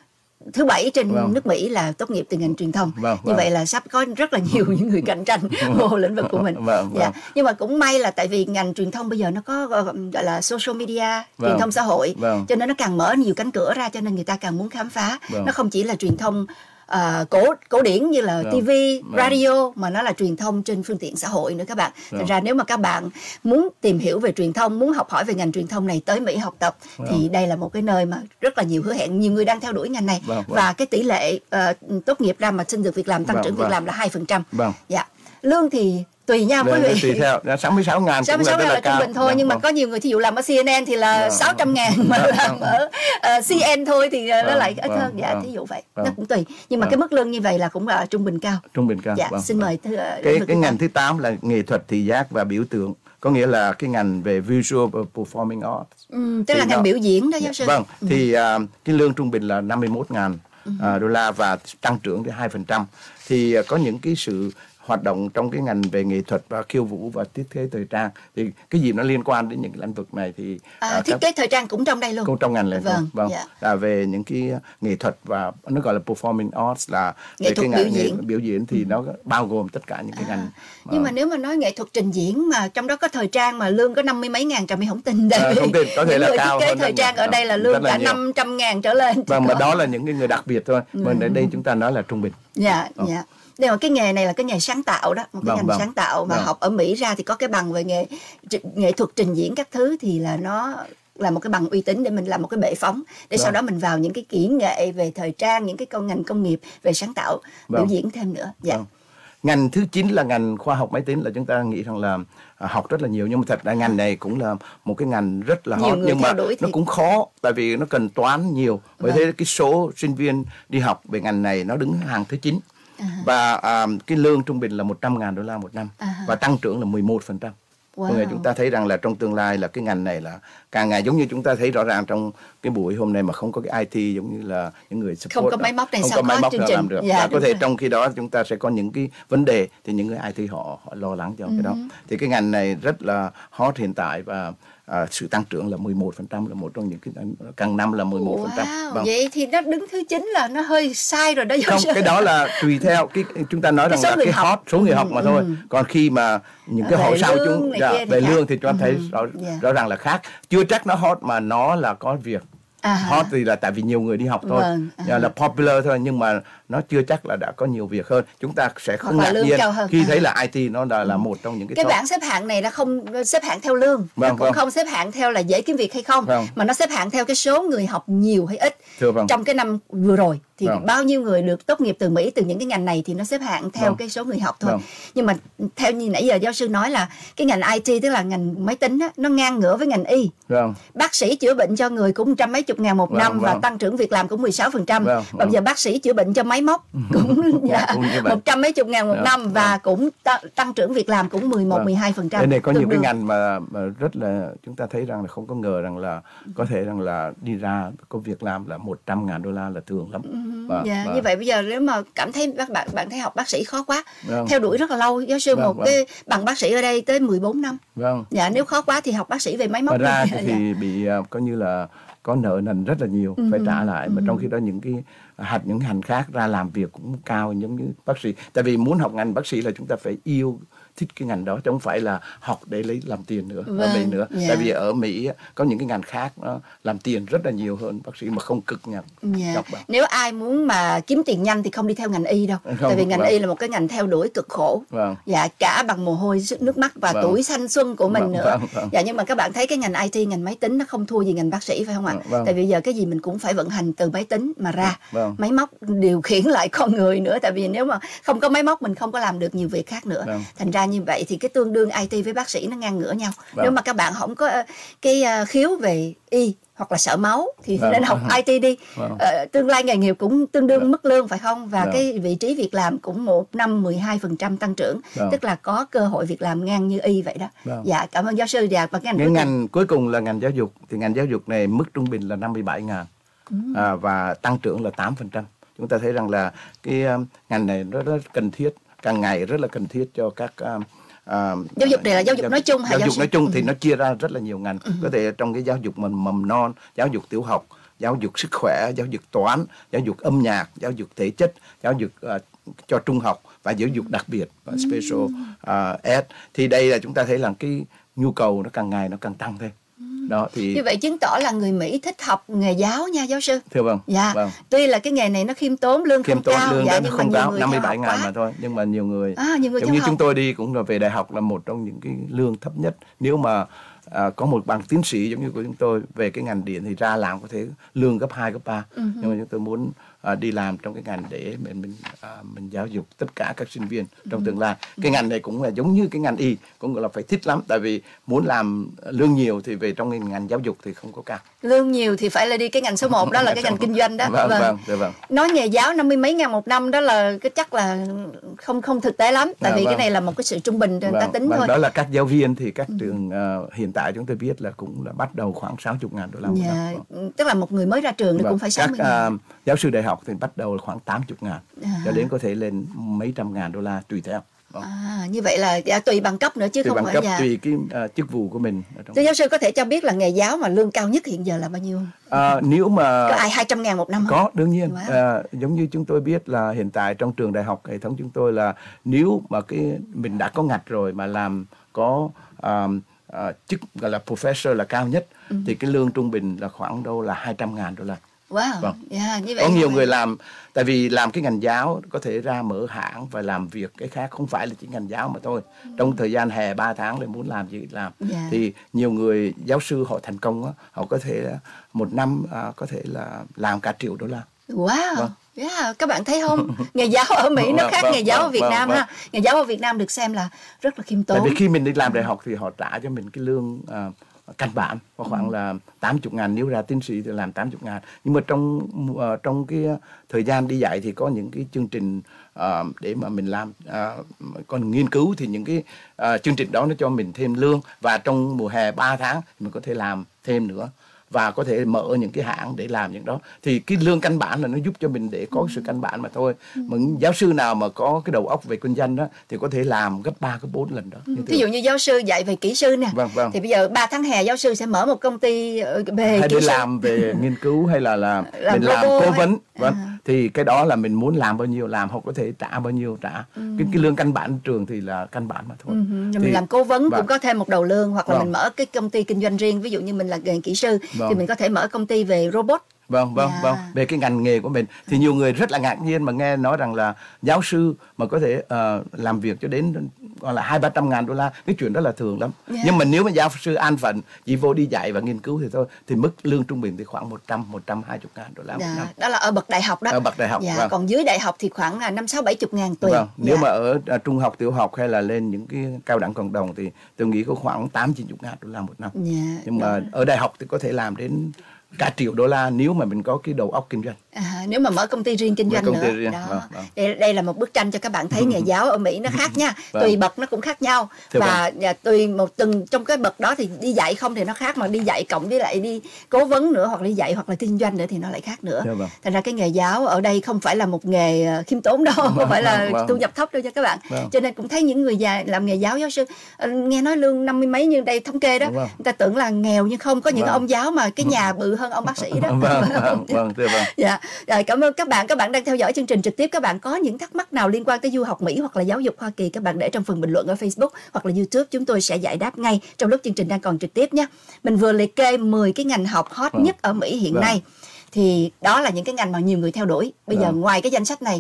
thứ bảy trên vâng. nước Mỹ là tốt nghiệp từ ngành truyền thông. Vâng, Như vâng. vậy là sắp có rất là nhiều những người cạnh tranh vô lĩnh vực của mình. Vâng, dạ. vâng. Nhưng mà cũng may là tại vì ngành truyền thông bây giờ nó có gọi là social media, vâng. truyền thông xã hội, vâng. cho nên nó càng mở nhiều cánh cửa ra, cho nên người ta càng muốn khám phá. Vâng. Nó không chỉ là truyền thông Uh, cổ cổ điển như là vâng. ti vi, vâng. radio, mà nó là truyền thông trên phương tiện xã hội nữa các bạn. vâng. Thành ra nếu mà các bạn muốn tìm hiểu về truyền thông, muốn học hỏi về ngành truyền thông này tới Mỹ học tập, vâng. thì đây là một cái nơi mà rất là nhiều hứa hẹn, nhiều người đang theo đuổi ngành này. vâng. Vâng. Và cái tỷ lệ uh, tốt nghiệp ra mà xin được việc làm, tăng vâng. trưởng vâng. việc làm là hai phần trăm. Vâng. Dạ. Lương thì tùy nha quý vị. Tùy theo, sáu mươi sáu ngàn sáu mươi sáu ngàn là, là trung bình thôi, nhưng mà có nhiều người thí dụ làm ở xê en en thì là sáu trăm ngàn, mà làm ở uh, xê en thôi thì uh, nó lại ít hơn. Dạ, thí dụ vậy. Nó cũng tùy. Nhưng mà cái mức lương như vậy là cũng là trung bình cao. Trung bình cao. Dạ, vâng. xin mời. Thứ, cái cái ngành thứ tám là nghệ thuật thị giác và biểu tượng. Có nghĩa là cái ngành về visual performing arts. Ừ, tức là ngành biểu diễn đó giáo sư. Vâng, ừ. thì uh, cái lương trung bình là năm mươi mốt ngàn uh, đô la và tăng trưởng tới hai phần trăm. Thì uh, có những cái sự hoạt động trong cái ngành về nghệ thuật và khiêu vũ và thiết kế thời trang, thì cái gì nó liên quan đến những cái lĩnh vực này thì à, thiết kế thời trang cũng trong đây luôn, cũng trong ngành này. Vâng, vâng. Dạ. Là về những cái nghệ thuật và nó gọi là performing arts, là nghệ về thuật cái biểu ngành diễn. nghệ, biểu diễn thì ừ. nó bao gồm tất cả những cái ngành. À, nhưng mà nếu mà nói nghệ thuật trình diễn mà trong đó có thời trang mà lương có năm mươi mấy ngàn Trà My không tin đây. À, không tin, có thể những là người cao thiết kế hơn thời trang nhiều. ở đây là lương cả năm trăm ngàn trở lên. Vâng, mà đó là những cái người đặc biệt thôi. Ừ. Mà ở đây chúng ta nói là trung bình. Dạ, ừ. dạ. Nhưng mà cái nghề này là cái nghề sáng tạo đó, một cái vâng, ngành vâng. sáng tạo mà vâng. học ở Mỹ ra thì có cái bằng về nghệ nghệ thuật trình diễn các thứ, thì là nó là một cái bằng uy tín để mình làm một cái bệ phóng để vâng. sau đó mình vào những cái kỹ nghệ về thời trang, những cái công ngành công nghiệp về sáng tạo vâng. biểu diễn thêm nữa. Dạ. Vâng. Ngành thứ chín là ngành khoa học máy tính, là chúng ta nghĩ rằng là à, học rất là nhiều, nhưng mà thật ra ngành này cũng là một cái ngành rất là hot, nhưng mà nó thì... cũng khó, tại vì nó cần toán nhiều. Bởi vâng. thế cái số sinh viên đi học về ngành này nó đứng hàng thứ chín. À. Và à, cái lương trung bình là một trăm ngàn đô la một năm, à. và tăng trưởng là mười một phần trăm. Wow. Chúng ta thấy rằng là trong tương lai là cái ngành này là càng ngày, giống như chúng ta thấy rõ ràng trong cái buổi hôm nay mà không có cái i tê, giống như là những người support không có máy móc này, không sao có máy móc chương trình làm được. Dạ, và có thể rồi. trong khi đó chúng ta sẽ có những cái vấn đề thì những người i tê họ, họ lo lắng cho uh-huh. cái đó. Thì cái ngành này rất là hot hiện tại, và À, sự tăng trưởng là mười một phần trăm, là một trong những cái càng năm là mười một phần trăm. Wow, vâng. Vậy thì nó đứng thứ chín là nó hơi sai rồi đó. Không, cái đó là tùy theo cái chúng ta nói rằng là cái hot số người học mà thôi. Ừ. Còn khi mà những cái hội sau chúng dạ, về lương thì chúng ta thấy ừ. rõ, yeah. rõ ràng là khác. Chưa chắc nó hot mà nó là có việc. À, hot thì là tại vì nhiều người đi học thôi, vâng, à. là popular thôi, nhưng mà nó chưa chắc là đã có nhiều việc hơn. Chúng ta sẽ không ngạc nhiên khi thấy là i tê nó là, là một trong những cái cái top. bảng xếp hạng này là không xếp hạng theo lương, vâng, nó cũng vâng. không xếp hạng theo là dễ kiếm việc hay không, vâng. mà nó xếp hạng theo cái số người học nhiều hay ít. Thưa, vâng. Trong cái năm vừa rồi thì vâng. bao nhiêu người được tốt nghiệp từ Mỹ từ những cái ngành này thì nó xếp hạng theo vâng. cái số người học thôi. Vâng. Nhưng mà theo như nãy giờ giáo sư nói là cái ngành i tê, tức là ngành máy tính á, nó ngang ngửa với ngành y. Vâng. Bác sĩ chữa bệnh cho người cũng trăm mấy chục ngàn một vâng, năm, vâng. và tăng trưởng việc làm cũng mười sáu phần trăm. Vâng, vâng. Và bây giờ bác sĩ chữa bệnh cho máy móc cũng dạ, một trăm mấy chục ngàn một vâng, năm, vâng. và cũng ta, tăng trưởng việc làm cũng mười một, vâng. mười hai phần trăm. Đây này có nhiều cái ngành mà, mà rất là chúng ta thấy rằng là không có ngờ rằng là có thể rằng là đi ra có việc làm là một trăm ngàn đô la là thường lắm. Và, dạ, và... như vậy bây giờ nếu mà cảm thấy các bạn bạn thấy học bác sĩ khó quá, vâng. theo đuổi rất là lâu, giáo sư vâng, một vâng. cái bằng bác sĩ ở đây tới mười bốn năm. Vâng. Dạ, nếu khó quá thì học bác sĩ về máy móc. Và ra thì, thì dạ. bị uh, coi như là có nợ nần rất là nhiều, ừ, phải trả lại, ừ. mà trong khi đó những cái hạt những ngành khác ra làm việc cũng cao giống như bác sĩ. Tại vì muốn học ngành bác sĩ là chúng ta phải yêu thích cái ngành đó, chứ không phải là học để lấy làm tiền nữa, vâng, ở Mỹ nữa. Yeah. Tại vì ở Mỹ có những cái ngành khác nó làm tiền rất là nhiều hơn bác sĩ mà không cực nhọc. Yeah. Nếu ai muốn mà kiếm tiền nhanh thì không đi theo ngành y đâu. Không, tại vì ngành vâng. y là một cái ngành theo đuổi cực khổ. Vâng. Dạ, cả bằng mồ hôi, nước mắt và vâng. tuổi thanh xuân của mình vâng, nữa. Vâng, vâng. Dạ, nhưng mà các bạn thấy cái ngành i tê, ngành máy tính nó không thua gì ngành bác sĩ phải không ạ? Vâng, vâng. Tại vì giờ cái gì mình cũng phải vận hành từ máy tính mà ra. Vâng. Máy móc điều khiển lại con người nữa, tại vì nếu mà không có máy móc mình không có làm được nhiều việc khác nữa. Vâng. Thành ra như vậy thì cái tương đương i tê với bác sĩ nó ngang ngửa nhau. Vâng. Nếu mà các bạn không có cái khiếu về y hoặc là sợ máu thì vâng. nên học i tê đi. Vâng. Ờ, tương lai nghề nghiệp cũng tương đương vâng. mức lương phải không? Và vâng. cái vị trí việc làm cũng một năm mười hai phần trăm tăng trưởng, vâng. tức là có cơ hội việc làm ngang như y vậy đó. Vâng. Dạ, cảm ơn giáo sư. Dạ, và cái ngành, cái ngành cuối cùng là ngành giáo dục. Thì ngành giáo dục này mức trung bình là năm mươi bảy ngàn ừ. à, và tăng trưởng là tám phần trăm. Chúng ta thấy rằng là cái um, ngành này rất, rất cần thiết, càng ngày rất là cần thiết cho các um, À, giáo dục này là giáo dục nói chung hay giáo, giáo dục sư? nói chung ừ. thì nó chia ra rất là nhiều ngành. ừ. Có thể trong cái giáo dục mầm, mầm non, giáo dục tiểu học, giáo dục sức khỏe, giáo dục toán, giáo dục âm nhạc, giáo dục thể chất, giáo dục uh, cho trung học và giáo dục đặc biệt và special uh, ed. Thì đây là chúng ta thấy là cái nhu cầu nó càng ngày nó càng tăng thêm. Đó, thì như vậy chứng tỏ là người Mỹ thích học nghề giáo nha giáo sư. Thưa vâng. Dạ. Vâng. Tuy là cái nghề này nó khiêm tốn, lương khiêm không tốn, cao, lương dạ, nhưng không mà cao, nhiều năm mươi người bảy ngàn mà thôi. Nhưng mà nhiều người, à, nhiều người giống như học. chúng tôi đi cũng là về đại học là một trong những cái lương thấp nhất. Nếu mà à, có một bằng tiến sĩ giống như của chúng tôi về cái ngành điện thì ra làm có thể lương gấp hai, gấp ba. Uh-huh. Nhưng mà chúng tôi muốn à, đi làm trong cái ngành để mình mình à, mình giáo dục tất cả các sinh viên trong tương lai. Uh-huh. Cái ngành này cũng là giống như cái ngành y, cũng là phải thích lắm, tại vì muốn làm lương nhiều thì về trong cái ngành giáo dục thì không có cao. Lương nhiều thì phải là đi cái ngành số một, đó là cái ngành kinh doanh đó. Vâng, vâng, vâng, vâng. Nói nghề giáo năm mươi mấy ngàn một năm đó là cái chắc là không không thực tế lắm, tại à, vì vâng. cái này là một cái sự trung bình người vâng, ta tính vâng, thôi. Đó là các giáo viên thì các uh-huh. trường uh, hiện tại chúng tôi biết là cũng là bắt đầu khoảng sáu mươi ngàn đô la một yeah. năm. Vâng. Tức là một người mới ra trường thì vâng. cũng phải sáu mươi ngàn. Các uh, giáo sư đại học thì bắt đầu khoảng tám mươi ngàn à. cho đến có thể lên mấy trăm ngàn đô la tùy theo. Vâng. À, như vậy là dạ, tùy bằng cấp nữa chứ tùy không bằng phải cấp, dạ. tùy cái uh, chức vụ của mình. Thưa giáo sư có thể cho biết là nghề giáo mà lương cao nhất hiện giờ là bao nhiêu? À, nếu mà có ai hai trăm ngàn một năm không? Có, đương nhiên. Wow. À, giống như chúng tôi biết là hiện tại trong trường đại học hệ thống chúng tôi là nếu mà cái mình đã có ngạch rồi mà làm có uh, uh, chức gọi là professor là cao nhất ừ. thì cái lương trung bình là khoảng đâu là hai trăm ngàn đô la. Wow. Vâng. Yeah, như vậy có nhiều vậy. người làm, tại vì làm cái ngành giáo có thể ra mở hãng và làm việc cái khác, không phải là chỉ ngành giáo mà thôi. Ừ. Trong thời gian hè ba tháng để muốn làm gì làm. Yeah. Thì nhiều người giáo sư họ thành công á, họ có thể một năm à, có thể là làm cả triệu đô la. Wow. Vâng. Yeah, các bạn thấy không? Nghề giáo ở Mỹ nó khác vâng, nghề giáo vâng, ở Việt vâng, Nam vâng. ha. Nghề giáo ở Việt Nam được xem là rất là khiêm tốn. Tại vì khi mình đi làm đại học thì họ trả cho mình cái lương uh, căn bản có khoảng là tám mươi ngàn, nếu ra tiến sĩ thì làm tám mươi ngàn. Nhưng mà trong uh, trong cái thời gian đi dạy thì có những cái chương trình uh, để mà mình làm, uh, còn nghiên cứu thì những cái uh, chương trình đó nó cho mình thêm lương, và trong mùa hè ba tháng mình có thể làm thêm nữa và có thể mở những cái hãng để làm những đó. Thì cái lương căn bản là nó giúp cho mình để có sự căn bản mà thôi. Ừ. Mà giáo sư nào mà có cái đầu óc về kinh doanh đó thì có thể làm gấp ba, gấp bốn lần đó. Ừ. Ví dụ như giáo sư dạy về kỹ sư nè. Vâng, vâng. Thì bây giờ ba tháng hè giáo sư sẽ mở một công ty về hay kỹ để sư. làm về nghiên cứu hay là làm, làm mình làm cố vấn. Vâng. À. Thì cái đó là mình muốn làm bao nhiêu làm, hoặc có thể trả bao nhiêu trả. Ừ. Cái, cái lương căn bản trường thì là căn bản mà thôi. Ừ. Thì mình làm cố vấn vâng. cũng có thêm một đầu lương, hoặc là vâng. mình mở cái công ty kinh doanh riêng. Ví dụ như mình là nghề kỹ sư vâng. thì mình có thể mở công ty về robot. Vâng, vâng, yeah. vâng. Về cái ngành nghề của mình thì nhiều người rất là ngạc nhiên mà nghe nói rằng là giáo sư mà có thể uh, làm việc cho đến gọi là hai ba trăm ngàn đô la, cái chuyện đó là thường lắm. Yeah. Nhưng mà nếu mà giáo sư an phận chỉ vô đi dạy và nghiên cứu thì thôi, thì mức lương trung bình thì khoảng một trăm, một trăm hai mươi ngàn đô la một yeah. năm. Đó là ở bậc đại học đó. Ở bậc đại học. Yeah. Vâng. Còn dưới đại học thì khoảng là năm sáu bảy chục ngàn tùy. Vâng. Nếu yeah. mà ở uh, trung học, tiểu học hay là lên những cái cao đẳng cộng đồng thì tôi nghĩ có khoảng tám chín chục ngàn đô la một năm. Yeah. Nhưng mà ở đại học thì có thể làm đến cả triệu đô la nếu mà mình có cái đầu óc kinh doanh. À, nếu mà mở công ty riêng kinh doanh công nữa. Ty riêng. Đó. Vâng, vâng. Đây, đây là một bức tranh cho các bạn thấy nghề giáo ở Mỹ nó khác nha. Vâng. Tùy bậc nó cũng khác nhau. Thưa và, và tùy một từng trong cái bậc đó thì đi dạy không thì nó khác, mà đi dạy cộng với lại đi cố vấn nữa, hoặc đi dạy hoặc là kinh doanh nữa thì nó lại khác nữa. Vâng. Thành ra cái nghề giáo ở đây không phải là một nghề khiêm tốn đâu, vâng, không phải là vâng, vâng. thu nhập thấp đâu cho các bạn. Vâng. Cho nên cũng thấy những người già làm nghề giáo giáo sư nghe nói lương năm mươi mấy như đây thống kê đó, vâng. người ta tưởng là nghèo, nhưng không, có những vâng. ông giáo mà cái nhà bự hơn ông bác sĩ đó. Vâng, vâng, vâng, thưa vâng. Dạ, rồi, cảm ơn các bạn. Các bạn đang theo dõi chương trình trực tiếp. Các bạn có những thắc mắc nào liên quan tới du học Mỹ hoặc là giáo dục Hoa Kỳ, các bạn để trong phần bình luận ở Facebook hoặc là YouTube, chúng tôi sẽ giải đáp ngay trong lúc chương trình đang còn trực tiếp nhé. Mình vừa liệt kê mười cái ngành học hot vâng. nhất ở Mỹ hiện vâng. nay. Thì đó là những cái ngành mà nhiều người theo đuổi. Bây vâng. giờ ngoài cái danh sách này,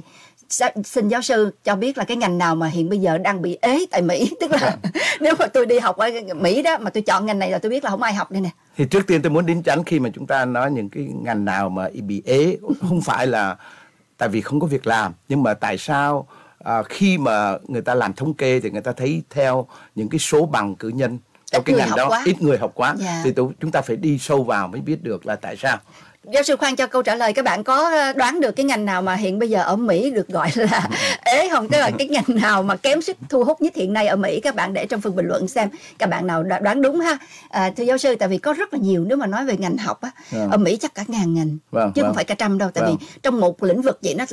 xin giáo sư cho biết là cái ngành nào mà hiện bây giờ đang bị ế tại Mỹ. Tức là nếu mà tôi đi học ở Mỹ đó mà tôi chọn ngành này là tôi biết là không ai học đây nè. Thì trước tiên tôi muốn đính chắn khi mà chúng ta nói những cái ngành nào mà bị ế, không phải là tại vì không có việc làm, nhưng mà tại sao à, khi mà người ta làm thống kê thì người ta thấy theo những cái số bằng cử nhân trong cái ngành đó quá. Ít người học quá, yeah. thì tôi, chúng ta phải đi sâu vào mới biết được là tại sao. Giáo sư khoan cho câu trả lời, các bạn có đoán được cái ngành nào mà hiện bây giờ ở Mỹ được gọi là ế không? Tức là cái ngành nào mà kém sức thu hút nhất hiện nay ở Mỹ? Các bạn để trong phần bình luận xem các bạn nào đoán đúng ha. À, thưa giáo sư, tại vì có rất là nhiều, nếu mà nói về ngành học á, vâng. ở Mỹ chắc cả ngàn ngành, vâng, chứ vâng. không phải cả trăm đâu. Tại vâng. vì trong một lĩnh vực vậy nó lại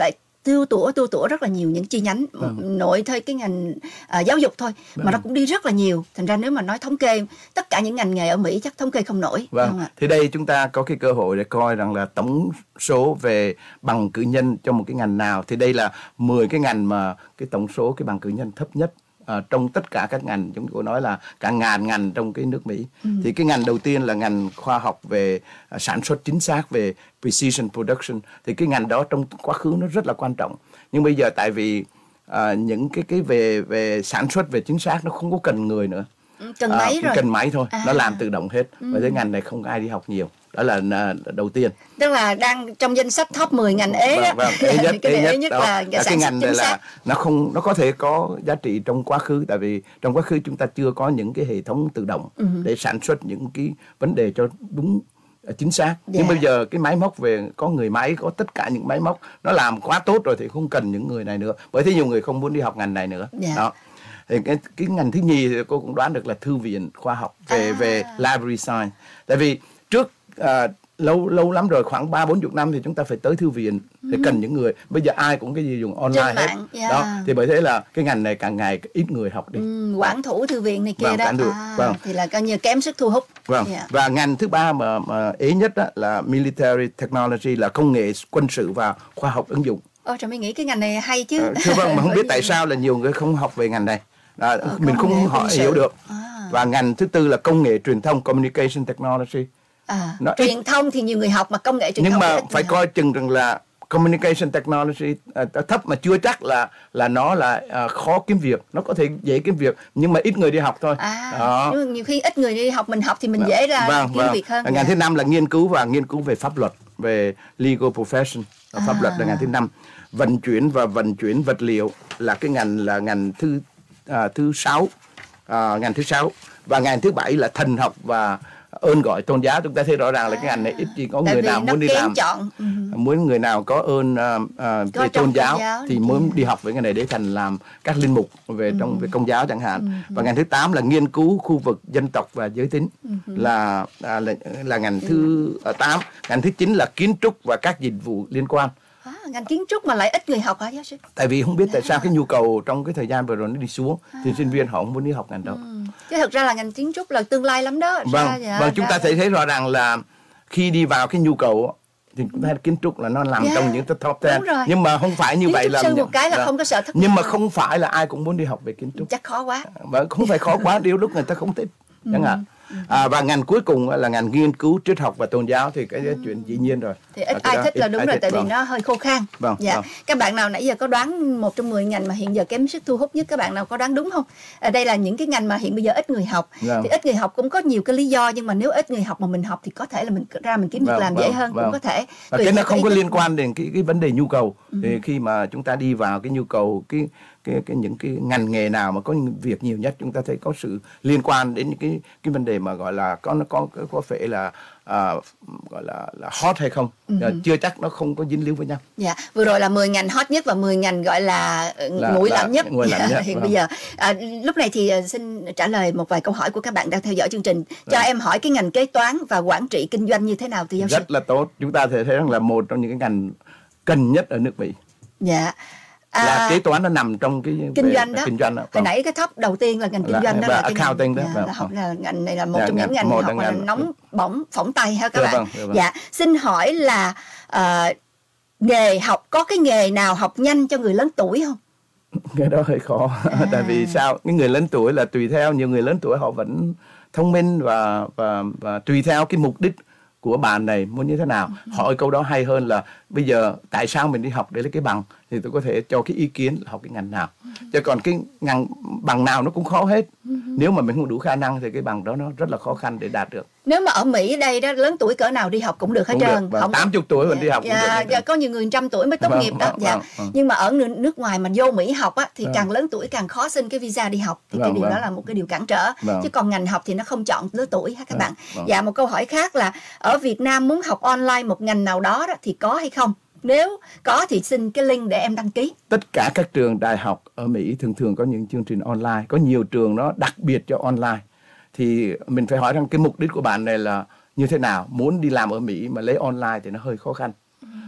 tiêu tủa tiêu tủa rất là nhiều những chi nhánh vâng. nội thôi cái ngành à, giáo dục thôi vâng. mà nó cũng đi rất là nhiều. Thành ra nếu mà nói thống kê tất cả những ngành nghề ở Mỹ chắc thống kê không nổi. Vâng. Không ạ? Thì đây chúng ta có cái cơ hội để coi rằng là tổng số về bằng cử nhân cho một cái ngành nào. Thì đây là mười cái ngành mà cái tổng số cái bằng cử nhân thấp nhất. À, trong tất cả các ngành, chúng tôi nói là cả ngàn ngành trong cái nước Mỹ. Ừ. Thì cái ngành đầu tiên là ngành khoa học về uh, sản xuất chính xác, về precision production. Thì cái ngành đó trong quá khứ nó rất là quan trọng. Nhưng bây giờ tại vì uh, những cái cái về về sản xuất về chính xác nó không có cần người nữa. Cần máy uh, rồi. Cần máy thôi, à. nó làm tự động hết. Ừ. Và cái ngành này không ai đi học nhiều. Đó là uh, đầu tiên. Tức là đang trong danh sách top mười ngành ế đó. Vâng, vâng, ế nhất, cái ế nhất, nhất đó. là cái sản ngành xuất này chính xác. là nó không, nó có thể có giá trị trong quá khứ, tại vì trong quá khứ chúng ta chưa có những cái hệ thống tự động ừ. để sản xuất những cái vấn đề cho đúng chính xác. Yeah. Nhưng bây giờ cái máy móc về có người máy, có tất cả những máy móc nó làm quá tốt rồi thì không cần những người này nữa. Bởi thế nhiều người không muốn đi học ngành này nữa. Yeah. Đó. Thì cái, cái ngành thứ nhì thì cô cũng đoán được là thư viện khoa học về à. về library science. Tại vì trước uh, lâu lâu lắm rồi, khoảng ba bốn chục năm thì chúng ta phải tới thư viện để cần những người. Bây giờ ai cũng cái gì dùng online hết. Yeah. Đó, thì bởi thế là cái ngành này càng ngày ít người học đi. Ừ, quản thủ thư viện này kia vâng, đó. À, vâng. Thì là coi như kém sức thu hút. Vâng. Yeah. Và ngành thứ ba mà mà ế nhất đó là military technology, là công nghệ quân sự và khoa học ứng dụng. Ồ, trời, mình nghĩ cái ngành này hay chứ. À, thưa vâng, mà không biết tại sao là nhiều người không học về ngành này. À, ờ, mình không họ hiểu được. À. Và ngành thứ tư là công nghệ truyền thông, communication technology. À, nó truyền ít. thông thì nhiều người học, mà công nghệ truyền nhưng thông nhưng mà phải coi học. chừng rằng là communication technology uh, thấp mà chưa chắc là là nó là uh, khó kiếm việc. Nó có thể dễ kiếm việc nhưng mà ít người đi học thôi. À, đó. Nhưng nhiều khi ít người đi học, mình học thì mình vâng, dễ ra vâng, kiếm vâng. việc hơn. Ngành dạ. thứ năm là nghiên cứu và nghiên cứu về pháp luật, về legal profession, à. pháp luật là ngành thứ năm. Vận chuyển và vận chuyển vật liệu là cái ngành là ngành thứ uh, thứ sáu, uh, ngành thứ sáu. Và ngành thứ bảy là thần học và ơn gọi tôn giáo. Chúng ta thấy rõ ràng là cái ngành này ít chỉ có Tại người nào muốn đi làm chọn. muốn người nào có ơn uh, uh, về tôn giáo, giáo thì mới đi học với ngành này để thành làm các linh mục về ừ. trong về công giáo chẳng hạn. Ừ. Và ngành thứ tám là nghiên cứu khu vực dân tộc và giới tính, ừ. là, là là là ngành thứ tám. Ngành thứ chín là kiến trúc và các dịch vụ liên quan. À, ngành kiến trúc mà lại ít người học hả giáo sư? Tại vì không biết tại sao cái nhu cầu trong cái thời gian vừa rồi nó đi xuống, à. thì sinh viên họ không muốn đi học ngành đó. Ừ. Chứ thực ra là ngành kiến trúc là tương lai lắm đó. Vâng, dạ, vâng chúng ta thấy thấy rõ ràng là khi đi vào cái nhu cầu thì chúng ta thấy kiến trúc là nó nằm yeah. trong những top ten. Nhưng mà không phải như kiến vậy là một cái là, là không có sợ thất. Nhưng mà không phải là ai cũng muốn đi học về kiến trúc. Chắc khó quá. Và không phải khó quá, điều lúc người ta không thích. Ừ. Chẳng hạn. À, và ngành cuối cùng là ngành nghiên cứu triết học và tôn giáo thì cái ừ. chuyện dĩ nhiên rồi. Thì ít ai thích là đúng rồi, tại vì nó hơi khô khan. Vâng, dạ. vâng. Các bạn nào nãy giờ có đoán một trong mười ngành mà hiện giờ kém sức thu hút nhất, các bạn nào có đoán đúng không? Ở đây là những cái ngành mà hiện bây giờ ít người học. Vâng. Thì ít người học cũng có nhiều cái lý do, nhưng mà nếu ít người học mà mình học thì có thể là mình ra mình kiếm việc vâng, làm vâng, dễ hơn vâng. cũng có thể. Và cái nó không có liên quan đến cái cái vấn đề nhu cầu. Ừ. Thì khi mà chúng ta đi vào cái nhu cầu cái cái cái những cái ngành nghề nào mà có việc nhiều nhất, chúng ta thấy có sự liên quan đến những cái cái vấn đề mà gọi là có nó có có phải là à, gọi là là hot hay không. Ừ. Chưa chắc, nó không có dính líu với nhau. Dạ, vừa rồi là mười ngành hot nhất và mười ngành gọi là, là nguội lạnh nhất. Nguội lạnh nhất. Hiện vâng. bây giờ à, lúc này thì xin trả lời một vài câu hỏi của các bạn đang theo dõi chương trình. Cho vâng. em hỏi cái ngành kế toán và quản trị kinh doanh như thế nào thì giáo sư? Rất là tốt. Chúng ta thể thấy rằng là một trong những cái ngành cần nhất ở nước Mỹ. Dạ. À, là kế toán nó nằm trong cái kinh về, doanh đó. Kinh doanh đó. Hồi nãy cái top đầu tiên là ngành kinh là, doanh đó là, là accounting đó. Dạ, vâng. là học là ngành này là một dạ, trong những ngành học mà ngành nóng bỏng phỏng tay ha các dạ, bạn. Vâng, dạ, vâng. dạ, xin hỏi là uh, nghề học có cái nghề nào học nhanh cho người lớn tuổi không? Cái đó hơi khó. À. Tại vì sao? Cái người lớn tuổi là tùy theo, nhiều người lớn tuổi họ vẫn thông minh và và và tùy theo cái mục đích của bạn này muốn như thế nào. Ừ. Hỏi câu đó hay hơn là bây giờ tại sao mình đi học để lấy cái bằng, thì tôi có thể cho cái ý kiến là học cái ngành nào. Ừ. Chứ còn cái ngành bằng nào nó cũng khó hết. Ừ. Nếu mà mình không đủ khả năng thì cái bằng đó nó rất là khó khăn để đạt được. Nếu mà ở Mỹ đây đó, lớn tuổi cỡ nào đi học cũng được hết trơn. Không... tám mươi tuổi mình đi học dạ, cũng được. Dạ, có nhiều người trăm tuổi mới tốt vâng, nghiệp đó. Vâng, dạ. vâng. Nhưng mà ở nước ngoài mà vô Mỹ học á, thì vâng. càng lớn tuổi càng khó xin cái visa đi học. Thì vâng, cái điều vâng. đó là một cái điều cản trở. Vâng. Chứ còn ngành học thì nó không chọn lứa tuổi ha các vâng, bạn. Vâng. Dạ, một câu hỏi khác là ở Việt Nam muốn học online một ngành nào đó, đó thì có hay không? Nếu có thì xin cái link để em đăng ký. Tất cả các trường đại học ở Mỹ thường thường có những chương trình online. Có nhiều trường nó đặc biệt cho online. Thì mình phải hỏi rằng cái mục đích của bạn này là như thế nào. Muốn đi làm ở Mỹ mà lấy online thì nó hơi khó khăn.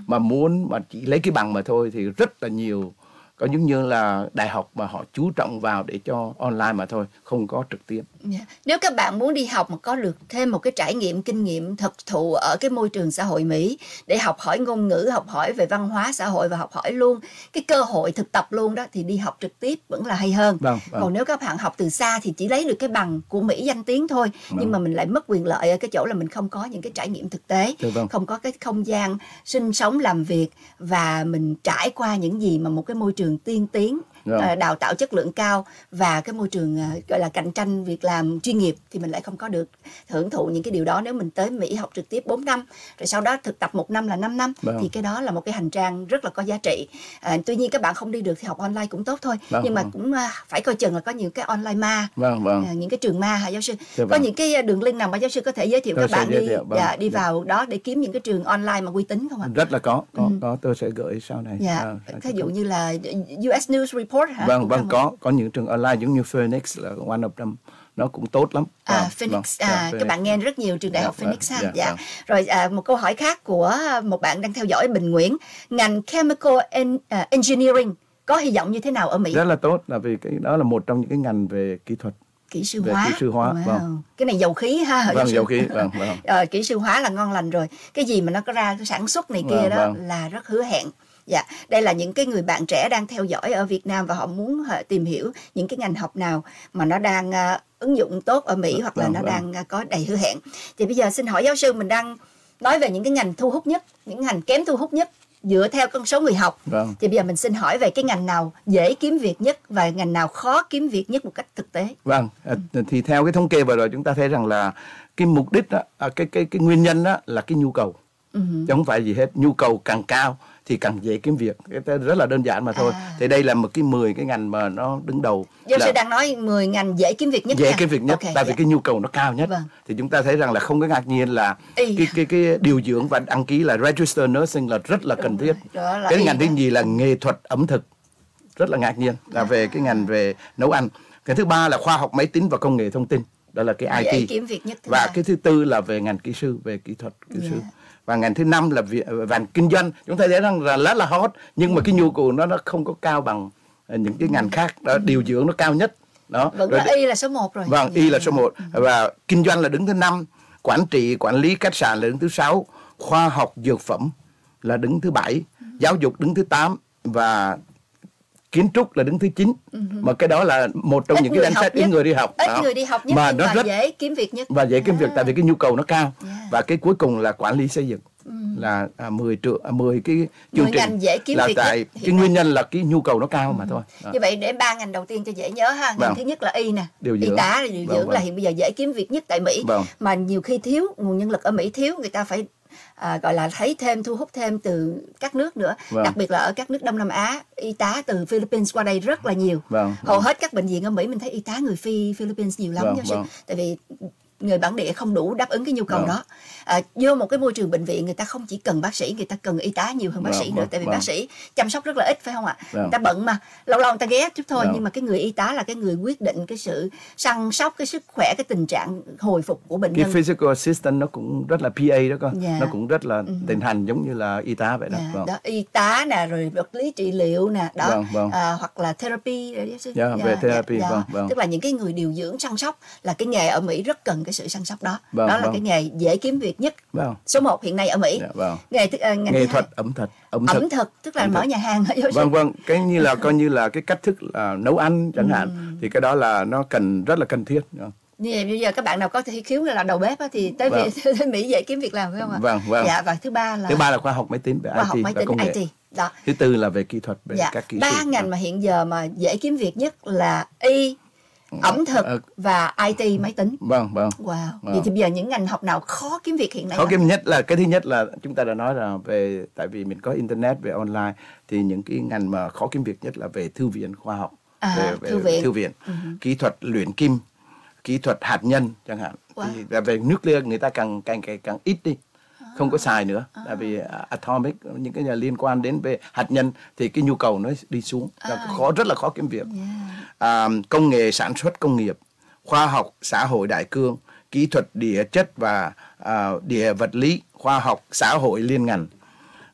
mà muốn mà chỉ lấy cái bằng mà thôi thì rất là nhiều. Có những như là đại học mà họ chú trọng vào để cho online mà thôi, không có trực tiếp. Yeah. Nếu các bạn muốn đi học mà có được thêm một cái trải nghiệm, kinh nghiệm thực thụ ở cái môi trường xã hội Mỹ để học hỏi ngôn ngữ, học hỏi về văn hóa xã hội và học hỏi luôn cái cơ hội thực tập luôn đó, thì đi học trực tiếp vẫn là hay hơn. Vâng, vâng. Còn nếu các bạn học từ xa thì chỉ lấy được cái bằng của Mỹ danh tiếng thôi, vâng. nhưng mà mình lại mất quyền lợi ở cái chỗ là mình không có những cái trải nghiệm thực tế, vâng. không có cái không gian sinh sống làm việc và mình trải qua những gì mà một cái môi trường tiên tiến, Vâng. đào tạo chất lượng cao và cái môi trường gọi là cạnh tranh việc làm chuyên nghiệp, thì mình lại không có được hưởng thụ những cái điều đó. Nếu mình tới Mỹ học trực tiếp bốn năm rồi sau đó thực tập một năm là năm năm, vâng. thì cái đó là một cái hành trang rất là có giá trị. À, tuy nhiên các bạn không đi được thì học online cũng tốt thôi, vâng, nhưng mà vâng. cũng phải coi chừng là có những cái online ma, vâng, vâng. À, những cái trường ma hả giáo sư? Vâng. Có những cái đường link nào mà giáo sư có thể giới thiệu tôi các bạn đi, vâng. dạ, đi vào dạ. đó để kiếm những cái trường online mà uy tín không ạ? Rất là có, có, ừ. có tôi sẽ gửi sau này. Dạ. À, ví dụ như là u ét News Report hả? Vâng, vâng, có có những trường online giống như Phoenix là one of them, nó cũng tốt lắm. À, à Phoenix, vâng, à, yeah, Phoenix. Các bạn nghe rất nhiều trường đại học yeah, Phoenix ha. Yeah, dạ. Yeah. Rồi à, một câu hỏi khác của một bạn đang theo dõi, Bình Nguyễn, ngành Chemical en, uh, Engineering có hy vọng như thế nào ở Mỹ? Rất là tốt, là vì cái đó là một trong những cái ngành về kỹ thuật. Kỹ sư hóa. Kỹ sư hóa, wow. vâng. Cái này dầu khí ha. Vâng, dầu khí, vâng, vâng. À, kỹ sư hóa là ngon lành rồi. Cái gì mà nó có ra cái sản xuất này kia vâng, đó vâng. là rất hứa hẹn. Dạ, đây là những cái người bạn trẻ đang theo dõi ở Việt Nam và họ muốn tìm hiểu những cái ngành học nào mà nó đang uh, ứng dụng tốt ở Mỹ vâng, hoặc là vâng, nó vâng. đang uh, có đầy hứa hẹn. Thì bây giờ xin hỏi giáo sư, mình đang nói về những cái ngành thu hút nhất, những ngành kém thu hút nhất dựa theo con số người học. Vâng. Thì bây giờ mình xin hỏi về cái ngành nào dễ kiếm việc nhất và ngành nào khó kiếm việc nhất một cách thực tế. Vâng, ừ. thì theo cái thống kê vừa rồi chúng ta thấy rằng là cái mục đích đó, cái cái cái nguyên nhân đó là cái nhu cầu. Ừ. Chứ không phải gì hết, nhu cầu càng cao thì càng dễ kiếm việc, cái rất là đơn giản mà thôi. À. Thì đây là một cái mười cái ngành mà nó đứng đầu. Giáo sư đang nói mười ngành dễ kiếm việc nhất. Dễ kiếm việc nhất, okay, tại vì yeah. cái nhu cầu nó cao nhất. Vâng. Thì chúng ta thấy rằng là không có ngạc nhiên là y. cái cái cái điều dưỡng và đăng ký là register nursing là rất là cần thiết. Là cái ngành thứ nhì là nghệ thuật ẩm thực, rất là ngạc nhiên là à. về cái ngành về nấu ăn. Cái thứ ba là khoa học máy tính và công nghệ thông tin, đó là cái dễ i tê. Kiếm việc nhất. Và là. cái thứ tư là về ngành kỹ sư, về kỹ thuật kỹ yeah. sư. Và ngành thứ năm là ngành kinh doanh. Chúng ta thấy rằng là rất là hot, nhưng mà cái nhu cầu nó nó không có cao bằng những cái ngành khác. Đó, điều dưỡng nó cao nhất. Đó. Vẫn là y là số một rồi. Vâng, y là số một. Và kinh doanh là đứng thứ năm, quản trị, quản lý khách sạn là đứng thứ sáu, khoa học dược phẩm là đứng thứ bảy, giáo dục đứng thứ tám và kiến trúc là đứng thứ chín. Uh-huh. Mà cái đó là một trong ít những cái danh sách ít người đi học. Ít đó. người đi học nhất, mà nó rất dễ kiếm việc nhất. Và dễ kiếm à. việc tại vì cái nhu cầu nó cao. Yeah. Và cái cuối cùng là quản lý xây dựng. Uh-huh. Là à, mười triệu à, mười cái chương trình dễ kiếm là việc tại nhất. cái nguyên nhân là cái nhu cầu nó cao uh-huh. mà thôi. Đó. Như vậy để ba ngành đầu tiên cho dễ nhớ ha. Ngành vâng. thứ nhất là y nè, điều y tá là điều vâng, dưỡng vâng. là hiện bây giờ dễ kiếm việc nhất tại Mỹ. Vâng. Mà nhiều khi thiếu nguồn nhân lực ở Mỹ, thiếu người ta phải À, gọi là thấy thêm, thu hút thêm từ các nước nữa. Vâng. Đặc biệt là ở các nước Đông Nam Á, y tá từ Philippines qua đây rất là nhiều. Vâng. Hầu hết các bệnh viện ở Mỹ mình thấy y tá người Phi Philippines nhiều lắm. Vâng. Vâng. Tại vì người bản địa không đủ đáp ứng cái nhu cầu vâng. đó. À, vô một cái môi trường bệnh viện người ta không chỉ cần bác sĩ, người ta cần y tá nhiều hơn bác vâng, sĩ nữa. Vâng, tại vì vâng. bác sĩ chăm sóc rất là ít, phải không ạ? Vâng. Người ta bận mà, lâu lâu người ta ghé chút thôi. Vâng. Nhưng mà cái người y tá là cái người quyết định cái sự săn sóc cái sức khỏe, cái tình trạng hồi phục của bệnh cái nhân. Cái physical assistant nó cũng rất là pê a đó con. Yeah. Nó cũng rất là tình hành giống như là y tá vậy đó. Yeah. Vâng. Đó, y tá nè, rồi vật lý trị liệu nè, đó, vâng, vâng. À, hoặc là therapy. Yeah, yeah, về therapy, yeah, vâng, yeah. Vâng. Tức là những cái người điều dưỡng săn sóc là cái nghề ở Mỹ rất cần cái sự săn sóc đó. Vâng, đó là vâng. cái nghề dễ kiếm việc nhất. Vâng. Số một hiện nay ở Mỹ. Yeah, vâng. Nghề uh, ngành nghệ thuật ẩm thực, ẩm thực, ẩm thực tức là ẩm mở thực. nhà hàng. Vâng vâng, cái như là coi như là cái cách thức là nấu ăn chẳng hạn, ừ. thì cái đó là nó cần rất là cần thiết. Như vậy bây giờ các bạn nào có thể khiếu là đầu bếp á, thì tới, vâng. Việt, tới Mỹ dễ kiếm việc làm phải không ạ? Vâng vâng. Dạ, và thứ ba là thứ ba là khoa học máy tính về khoa học i tê máy và tính công nghệ. i tê. Đó. Thứ tư là về kỹ thuật, về dạ. các kỹ sư. Ba ngành mà hiện giờ mà dễ kiếm việc nhất là y, ẩm thực à, và i tê máy tính. Vâng vâng. Wow. Vâng. Vậy thì bây giờ những ngành học nào khó kiếm việc hiện nay? Khó kiếm nhất là cái thứ nhất là chúng ta đã nói là về, tại vì mình có internet, về online, thì những cái ngành mà khó kiếm việc nhất là về thư viện khoa học, à, về, về thư viện, thư viện. Uh-huh. Kỹ thuật luyện kim, kỹ thuật hạt nhân chẳng hạn. Wow. Thì về nuclear người ta càng càng càng, càng ít đi. Không có xài nữa, à. tại vì atomic, những cái nhà liên quan đến về hạt nhân thì cái nhu cầu nó đi xuống, à. khó, rất là khó kiếm việc. Yeah. À, công nghệ sản xuất công nghiệp, khoa học xã hội đại cương, kỹ thuật địa chất và à, địa vật lý, khoa học xã hội liên ngành,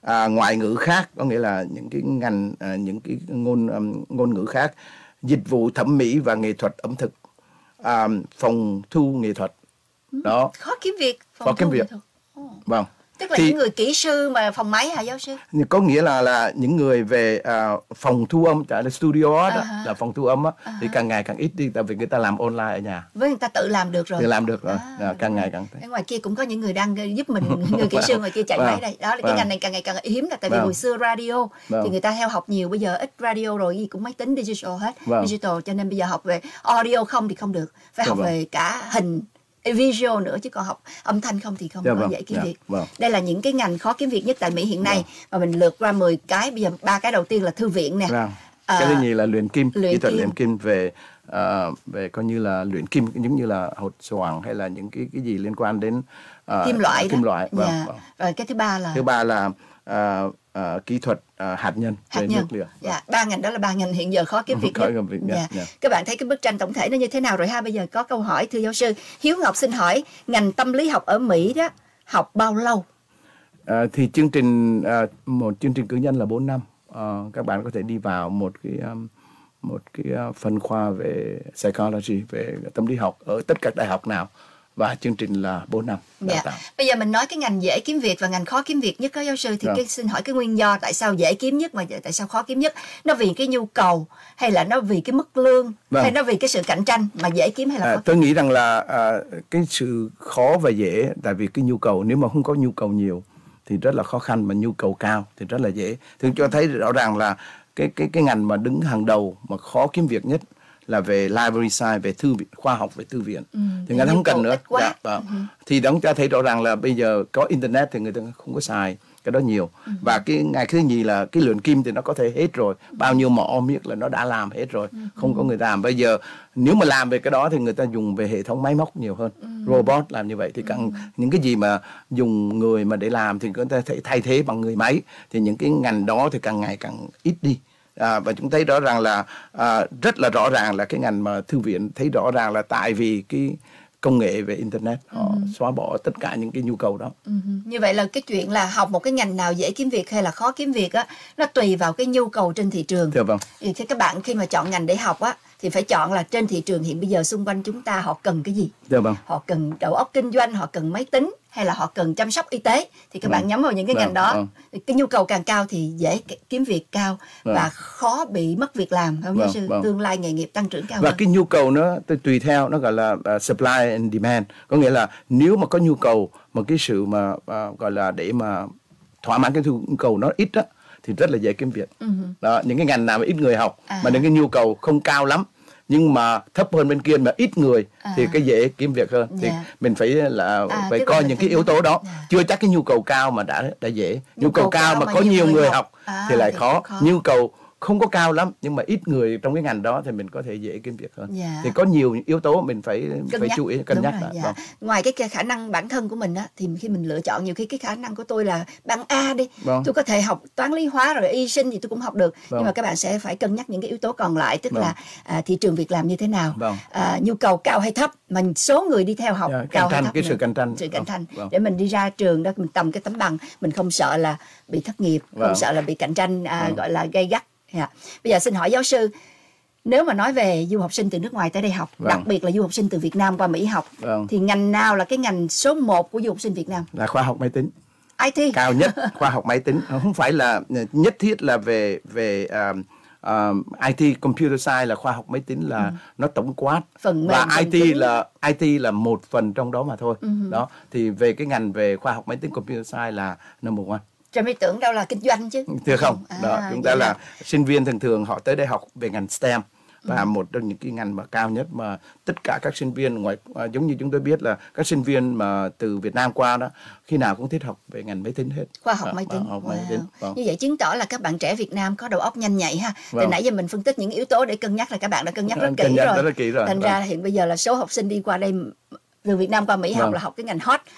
à, ngoại ngữ khác, có nghĩa là những cái ngành à, những cái ngôn um, ngôn ngữ khác, dịch vụ thẩm mỹ và nghệ thuật ẩm thực, à, phòng thu nghệ thuật. Đó. Khó kiếm việc. Phòng Khó kiếm việc. Oh. Vâng. Tức là thì, những người kỹ sư mà phòng máy hả giáo sư? Có nghĩa là là những người về uh, phòng thu âm, trả là studio đó, uh-huh. là phòng thu âm á, uh-huh. thì càng ngày càng ít đi, tại vì người ta làm online ở nhà. Với người ta tự làm được rồi. Tự làm được rồi, à, à, càng ngày càng thế. Ngoài kia cũng có những người đang giúp mình, người kỹ sư ngoài kia chạy máy đây. Đó là cái ngành này càng ngày càng hiếm, là tại vì hồi xưa radio thì người ta theo học nhiều, bây giờ ít radio rồi, gì cũng máy tính digital hết, digital, cho nên bây giờ học về audio không thì không được, phải học về cả hình, visual nữa, chứ còn học âm thanh không thì không yeah, có vâng, dễ kiếm yeah, việc. Vâng. Đây là những cái ngành khó kiếm việc nhất tại Mỹ hiện nay. Vâng. Và mình lượt qua mười cái, bây giờ ba cái đầu tiên là thư viện nè. Vâng. À, cái thứ nhì là luyện kim, kỹ thuật luyện kim về uh, về coi như là luyện kim, giống như là hột xoàn hay là những cái cái gì liên quan đến uh, kim loại. Kim loại. Vâng, yeah. vâng. Rồi cái thứ ba là thứ ba là uh, uh, kỹ thuật uh, hạt nhân, hạt nhân. Dạ, ba ngành đó là ba ngành hiện giờ khó kiếm việc nhất. Việc nhất. Yeah. Yeah. Các bạn thấy cái bức tranh tổng thể nó như thế nào rồi ha? Bây giờ có câu hỏi, thưa giáo sư Hiếu Ngọc xin hỏi, ngành tâm lý học ở Mỹ đó học bao lâu? Uh, thì chương trình uh, một chương trình cử nhân là bốn năm. Uh, các bạn có thể đi vào một cái um, một cái uh, phân khoa về psychology, về tâm lý học ở tất cả đại học nào, và chương trình là bốn năm đào dạ. tạo. Bây giờ mình nói cái ngành dễ kiếm việc và ngành khó kiếm việc nhất đó giáo sư, thì cái, xin hỏi cái nguyên do tại sao dễ kiếm nhất mà tại sao khó kiếm nhất? Nó vì cái nhu cầu hay là nó vì cái mức lương, vâng. hay nó vì cái sự cạnh tranh mà dễ kiếm hay là khó? À, tôi nghĩ rằng là à, cái sự khó và dễ, tại vì cái nhu cầu, nếu mà không có nhu cầu nhiều thì rất là khó khăn, mà nhu cầu cao thì rất là dễ. Thì cho thấy rõ ràng là cái cái cái ngành mà đứng hàng đầu mà khó kiếm việc nhất là về library science, về thư viện, khoa học về thư viện. Ừ, thì người ta không cần nữa. Dạ, ừ. Thì đó cho thấy rõ ràng là bây giờ có internet thì người ta không có xài cái đó nhiều. Ừ. Và cái ngày thứ nhì là cái luyện kim thì nó có thể hết rồi, bao nhiêu mỏ miết là nó đã làm hết rồi, ừ. không có người ta làm. Bây giờ nếu mà làm về cái đó thì người ta dùng về hệ thống máy móc nhiều hơn, ừ. robot làm như vậy. Thì càng, ừ. những cái gì mà dùng người mà để làm thì người ta thể thay thế bằng người máy, thì những cái ngành đó thì càng ngày càng ít đi. À, và chúng thấy rõ ràng là à, rất là rõ ràng là cái ngành mà thư viện, thấy rõ ràng là tại vì cái công nghệ về internet họ ừ. xóa bỏ tất cả những cái nhu cầu đó. Ừ. Như vậy là cái chuyện là học một cái ngành nào dễ kiếm việc hay là khó kiếm việc á, nó tùy vào cái nhu cầu trên thị trường. Dạ vâng. Thì các bạn khi mà chọn ngành để học á thì phải chọn là trên thị trường hiện bây giờ xung quanh chúng ta họ cần cái gì. Dạ vâng. Họ cần đầu óc kinh doanh, họ cần máy tính, hay là họ cần chăm sóc y tế, thì các vâng. bạn nhắm vào những cái vâng. ngành đó. Vâng. Cái nhu cầu càng cao thì dễ kiếm việc cao, vâng. và khó bị mất việc làm, không? Vâng. Sư vâng. tương lai nghề nghiệp tăng trưởng cao và hơn. Cái nhu cầu nó tùy theo, nó gọi là uh, supply and demand, có nghĩa là nếu mà có nhu cầu mà cái sự mà uh, gọi là để mà thỏa mãn cái nhu cầu nó ít đó thì rất là dễ kiếm việc. Uh-huh. Đó, những cái ngành nào mà ít người học à. mà những cái nhu cầu không cao lắm nhưng mà thấp hơn bên kia mà ít người à. thì cái dễ kiếm việc hơn. Thì yeah. mình phải là à, phải coi những cái yếu tố đó. Yeah. Chưa chắc cái nhu cầu cao mà đã đã dễ. Nhu, nhu cầu, cầu cao, cao mà, mà có nhiều người học, học à, thì lại khó. khó. Nhu cầu không có cao lắm nhưng mà ít người trong cái ngành đó thì mình có thể dễ kiếm việc hơn. Yeah. Thì có nhiều yếu tố mình phải cân phải nhắc. chú ý cân Đúng nhắc. Rồi, dạ. vâng. Ngoài cái khả năng bản thân của mình á, thì khi mình lựa chọn, nhiều khi cái khả năng của tôi là bằng A đi, vâng. tôi có thể học toán lý hóa rồi y sinh gì tôi cũng học được, vâng. nhưng mà các bạn sẽ phải cân nhắc những cái yếu tố còn lại, tức vâng. là à, thị trường việc làm như thế nào, vâng. à, nhu cầu cao hay thấp, mà số người đi theo học yeah, cao tranh, hay thấp, cái sự cạnh tranh, sự cạnh tranh vâng. để mình đi ra trường đó mình tầm cái tấm bằng, mình không sợ là bị thất nghiệp, vâng. không sợ là bị cạnh tranh à, vâng. gọi là gay gắt. Yeah. Bây giờ xin hỏi giáo sư, nếu mà nói về du học sinh từ nước ngoài tới đây học, vâng. đặc biệt là du học sinh từ Việt Nam qua Mỹ học, vâng. thì ngành nào là cái ngành số một của du học sinh Việt Nam? Là khoa học máy tính. i tê. Cao nhất, khoa học máy tính. Không phải là nhất thiết là về về um, um, i tê, computer science là khoa học máy tính, là ừ. nó tổng quát. Phần và i tê là i tê là một phần trong đó mà thôi. Ừ. Đó, thì về cái ngành về khoa học máy tính, computer science là number one. Cho mới tưởng đâu là kinh doanh chứ. Thưa không, à, đó, chúng ta là, là sinh viên thường thường họ tới đây học về ngành STEM, và ừ. một trong những cái ngành mà cao nhất mà tất cả các sinh viên ngoài, à, giống như chúng tôi biết là các sinh viên mà từ Việt Nam qua đó khi nào cũng thích học về ngành máy tính hết. Khoa học à, máy tính. Học wow. máy tính. Vâng. Như vậy chứng tỏ là các bạn trẻ Việt Nam có đầu óc nhanh nhạy ha. Vâng. Từ nãy giờ mình phân tích những yếu tố để cân nhắc là các bạn đã cân nhắc rất kỹ cân nhắc rồi. Rất kỹ rồi. Thành vâng. ra hiện bây giờ là số học sinh đi qua đây từ Việt Nam qua Mỹ vâng. học là học cái ngành hot.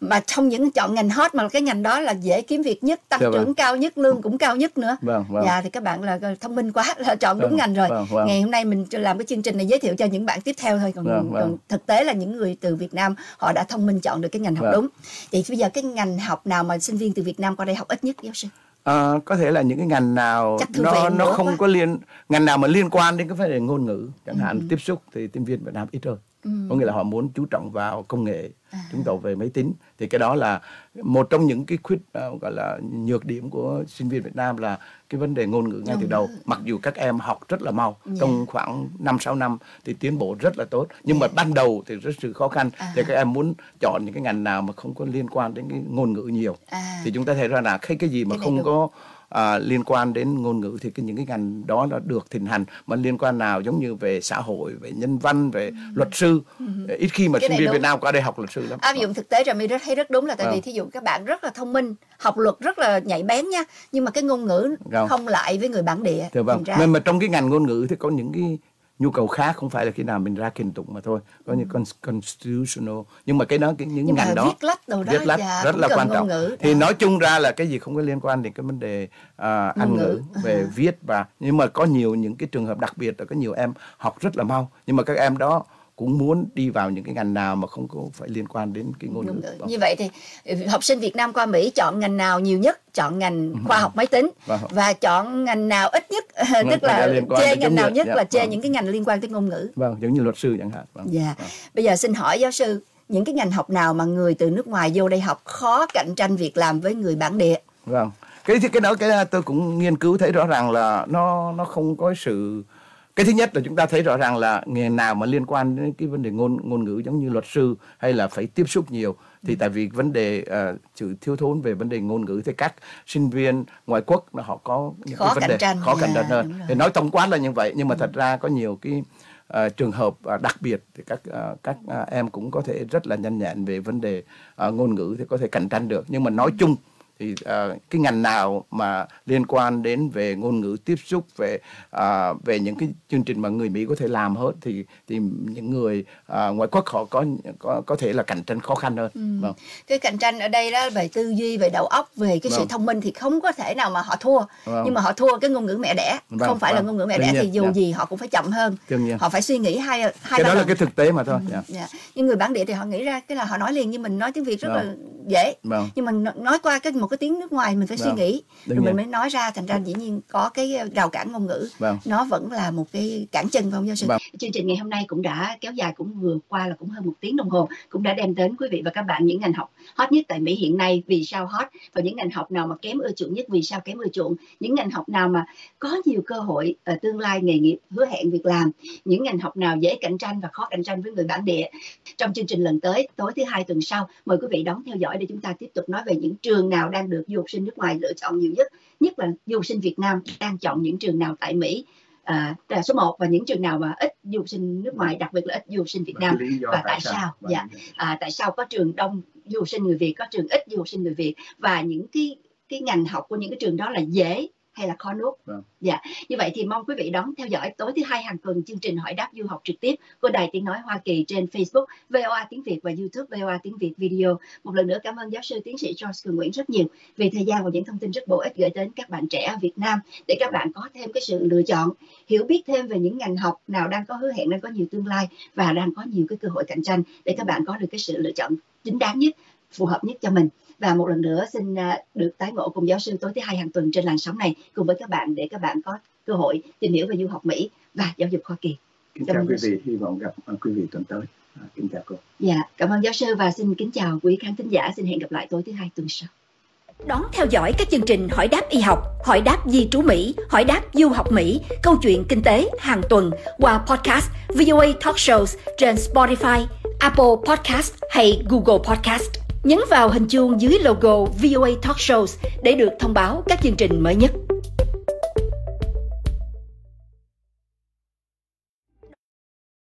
mà trong những chọn ngành hot mà cái ngành đó là dễ kiếm việc nhất, tăng dạ, trưởng vâng. cao nhất, lương cũng cao nhất nữa. Vâng, vâng. Dạ thì các bạn là thông minh quá, là chọn đúng Vâng, ngành rồi. vâng, vâng. Ngày hôm nay mình làm cái chương trình này giới thiệu cho những bạn tiếp theo thôi, còn, Vâng, vâng. còn thực tế là những người từ Việt Nam họ đã thông minh chọn được cái ngành học Vâng. đúng. Thì bây giờ cái ngành học nào mà sinh viên từ Việt Nam qua đây học ít nhất, giáo sư? À, có thể là những cái ngành nào Chắc thư nó viện nó nữa không quá. có liên ngành nào mà liên quan đến cái vấn đề ngôn ngữ, chẳng hạn tiếp xúc thì sinh viên Việt Nam ít hơn. Ừ. Có nghĩa là họ muốn chú trọng vào công nghệ, À. chúng tôi về máy tính, thì cái đó là một trong những cái khuyết uh, gọi là nhược điểm của sinh viên Việt Nam là cái vấn đề ngôn ngữ ngay Ngôn từ ngữ. đầu. Mặc dù các em học rất là mau, Dạ. trong khoảng năm sáu năm thì tiến bộ rất là tốt, nhưng mà ban đầu thì rất sự khó khăn. À. Thì các em muốn chọn những cái ngành nào mà không có liên quan đến cái ngôn ngữ nhiều, À. thì chúng ta thấy ra là cái cái gì mà Cái này không đúng. có À, liên quan đến ngôn ngữ thì cái những cái ngành đó là được thịnh hành, mà liên quan nào giống như về xã hội, về nhân văn, về ừ. luật sư, ừ. ít khi mà Cái sinh này viên đúng. Việt Nam qua đây học luật sư lắm. Áp dụng thực tế rồi mình rất thấy rất đúng, là tại vì Vâng. thí dụ các bạn rất là thông minh, học luật rất là nhạy bén nha, nhưng mà cái ngôn ngữ Vâng. không lại với người bản địa. Dạ vâng. Thành ra Mà, mà trong cái ngành ngôn ngữ thì có những cái nhu cầu khác, không phải là khi nào mình ra kiện tụng mà thôi, có những con- constitutional, nhưng mà cái đó cái những nhưng mà ngành đó viết lách đồ đó, viết lách dạ, rất cũng là cần quan ngôn trọng. ngữ. Thì Dạ. nói chung ra là cái gì không có liên quan đến cái vấn đề à, Anh Ngôn ngữ. ngữ về À. viết, và nhưng mà có nhiều những cái trường hợp đặc biệt là có nhiều em học rất là mau, nhưng mà các em đó cũng muốn đi vào những cái ngành nào mà không có phải liên quan đến cái ngôn Ngôn ngữ. ngữ. Vâng. Như vậy thì học sinh Việt Nam qua Mỹ chọn ngành nào nhiều nhất? Chọn ngành khoa học máy tính. Vâng. Và chọn ngành nào ít nhất? Tức là liên quan chê đến ngành giống nào như- nhất dạ, là chê vâng. những cái ngành liên quan tới ngôn ngữ. Vâng, giống như luật sư chẳng hạn. Vâng. Dạ. Vâng. Bây giờ xin hỏi giáo sư, những cái ngành học nào mà người từ nước ngoài vô đây học khó cạnh tranh việc làm với người bản địa? Vâng, cái cái đó cái tôi cũng nghiên cứu thấy rõ ràng là nó nó không có sự. Cái thứ nhất là chúng ta thấy rõ ràng là nghề nào mà liên quan đến cái vấn đề ngôn ngôn ngữ giống như luật sư hay là phải tiếp xúc nhiều, thì tại vì vấn đề uh, sự thiếu thốn về vấn đề ngôn ngữ thì các sinh viên ngoại quốc là họ có những Khó cái vấn cạnh đề tranh. khó cạnh Dạ, tranh hơn. đúng rồi. Thì nói tổng quát là như vậy, nhưng mà thật ra có nhiều cái uh, trường hợp uh, đặc biệt thì các uh, các uh, em cũng có thể rất là nhanh nhẹn về vấn đề uh, ngôn ngữ thì có thể cạnh tranh được, nhưng mà nói chung thì uh, cái ngành nào mà liên quan đến về ngôn ngữ tiếp xúc về uh, về những cái chương trình mà người Mỹ có thể làm hết thì thì những người uh, ngoại quốc họ có có có thể là cạnh tranh khó khăn hơn. Ừ. Vâng. Cái cạnh tranh ở đây đó về tư duy, về đầu óc, về cái sự Vâng. thông minh thì không có thể nào mà họ thua. Vâng. Nhưng mà họ thua cái ngôn ngữ mẹ đẻ. Vâng, Không phải vâng. là ngôn ngữ mẹ Đương đẻ nhiên, thì dù dạ. gì họ cũng phải chậm hơn. Đương nhiên. Họ phải suy nghĩ hai hai Cái ba đó là lần. cái thực tế mà thôi. Dạ. Dạ. Nhưng người bản địa thì họ nghĩ ra cái là họ nói liền như mình nói tiếng Việt rất Vâng. là dễ. Vâng. Nhưng mà nói qua cái một cái tiếng nước ngoài mình phải Vâng. suy nghĩ Đương rồi mình nhiên. mới nói ra, thành ra dĩ nhiên có cái rào cản ngôn ngữ. Vâng. Nó vẫn là một cái cản chân, phải không giáo sư? Vâng. Chương trình ngày hôm nay cũng đã kéo dài, cũng vừa qua là cũng hơn một tiếng đồng hồ, cũng đã đem đến quý vị và các bạn những ngành học hot nhất tại Mỹ hiện nay, vì sao hot, và những ngành học nào mà kém ưa chuộng nhất, vì sao kém ưa chuộng, những ngành học nào mà có nhiều cơ hội uh, tương lai nghề nghiệp hứa hẹn việc làm, những ngành học nào dễ cạnh tranh và khó cạnh tranh với người bản địa. Trong chương trình lần tới, tối thứ hai tuần sau, mời quý vị đón theo dõi để chúng ta tiếp tục nói về những trường nào đang được du học sinh nước ngoài lựa chọn nhiều nhất, nhất là du học sinh Việt Nam đang chọn những trường nào tại Mỹ. À, số một, và những trường nào mà ít du học sinh nước ngoài, đặc biệt là ít du học sinh Việt Nam, và tại sao? Dạ, à, tại sao có trường đông du học sinh người Việt, có trường ít du học sinh người Việt, và những cái cái ngành học của những cái trường đó là dễ hay là khó nuốt. Vâng. Dạ, như vậy thì mong quý vị đón theo dõi tối thứ hai hàng tuần chương trình hỏi đáp du học trực tiếp của Đài Tiếng nói Hoa Kỳ trên Facebook vê o a tiếng Việt và YouTube vê o a tiếng Việt Video. Một lần nữa cảm ơn giáo sư tiến sĩ George Cường Nguyễn rất nhiều vì thời gian và những thông tin rất bổ ích gửi đến các bạn trẻ ở Việt Nam, để các bạn có thêm cái sự lựa chọn, hiểu biết thêm về những ngành học nào đang có hứa hẹn, đang có nhiều tương lai và đang có nhiều cái cơ hội cạnh tranh, để các bạn có được cái sự lựa chọn chính đáng nhất, phù hợp nhất cho mình. Và một lần nữa xin được tái ngộ cùng giáo sư tối thứ hai hàng tuần trên làn sóng này cùng với các bạn, để các bạn có cơ hội tìm hiểu về du học Mỹ và giáo dục Hoa Kỳ. Kính chào quý vị, hy vọng gặp quý vị tuần tới. À, kính chào cô. Dạ, cảm ơn giáo sư và xin kính chào quý khán thính giả. Xin hẹn gặp lại tối thứ hai tuần sau. Đón theo dõi các chương trình hỏi đáp y học, hỏi đáp di trú Mỹ, hỏi đáp du học Mỹ, câu chuyện kinh tế hàng tuần qua podcast vê o a Talk Shows trên Spotify, Apple Podcast hay Google Podcast. Nhấn vào hình chuông dưới logo vê o a Talk Shows để được thông báo các chương trình mới nhất.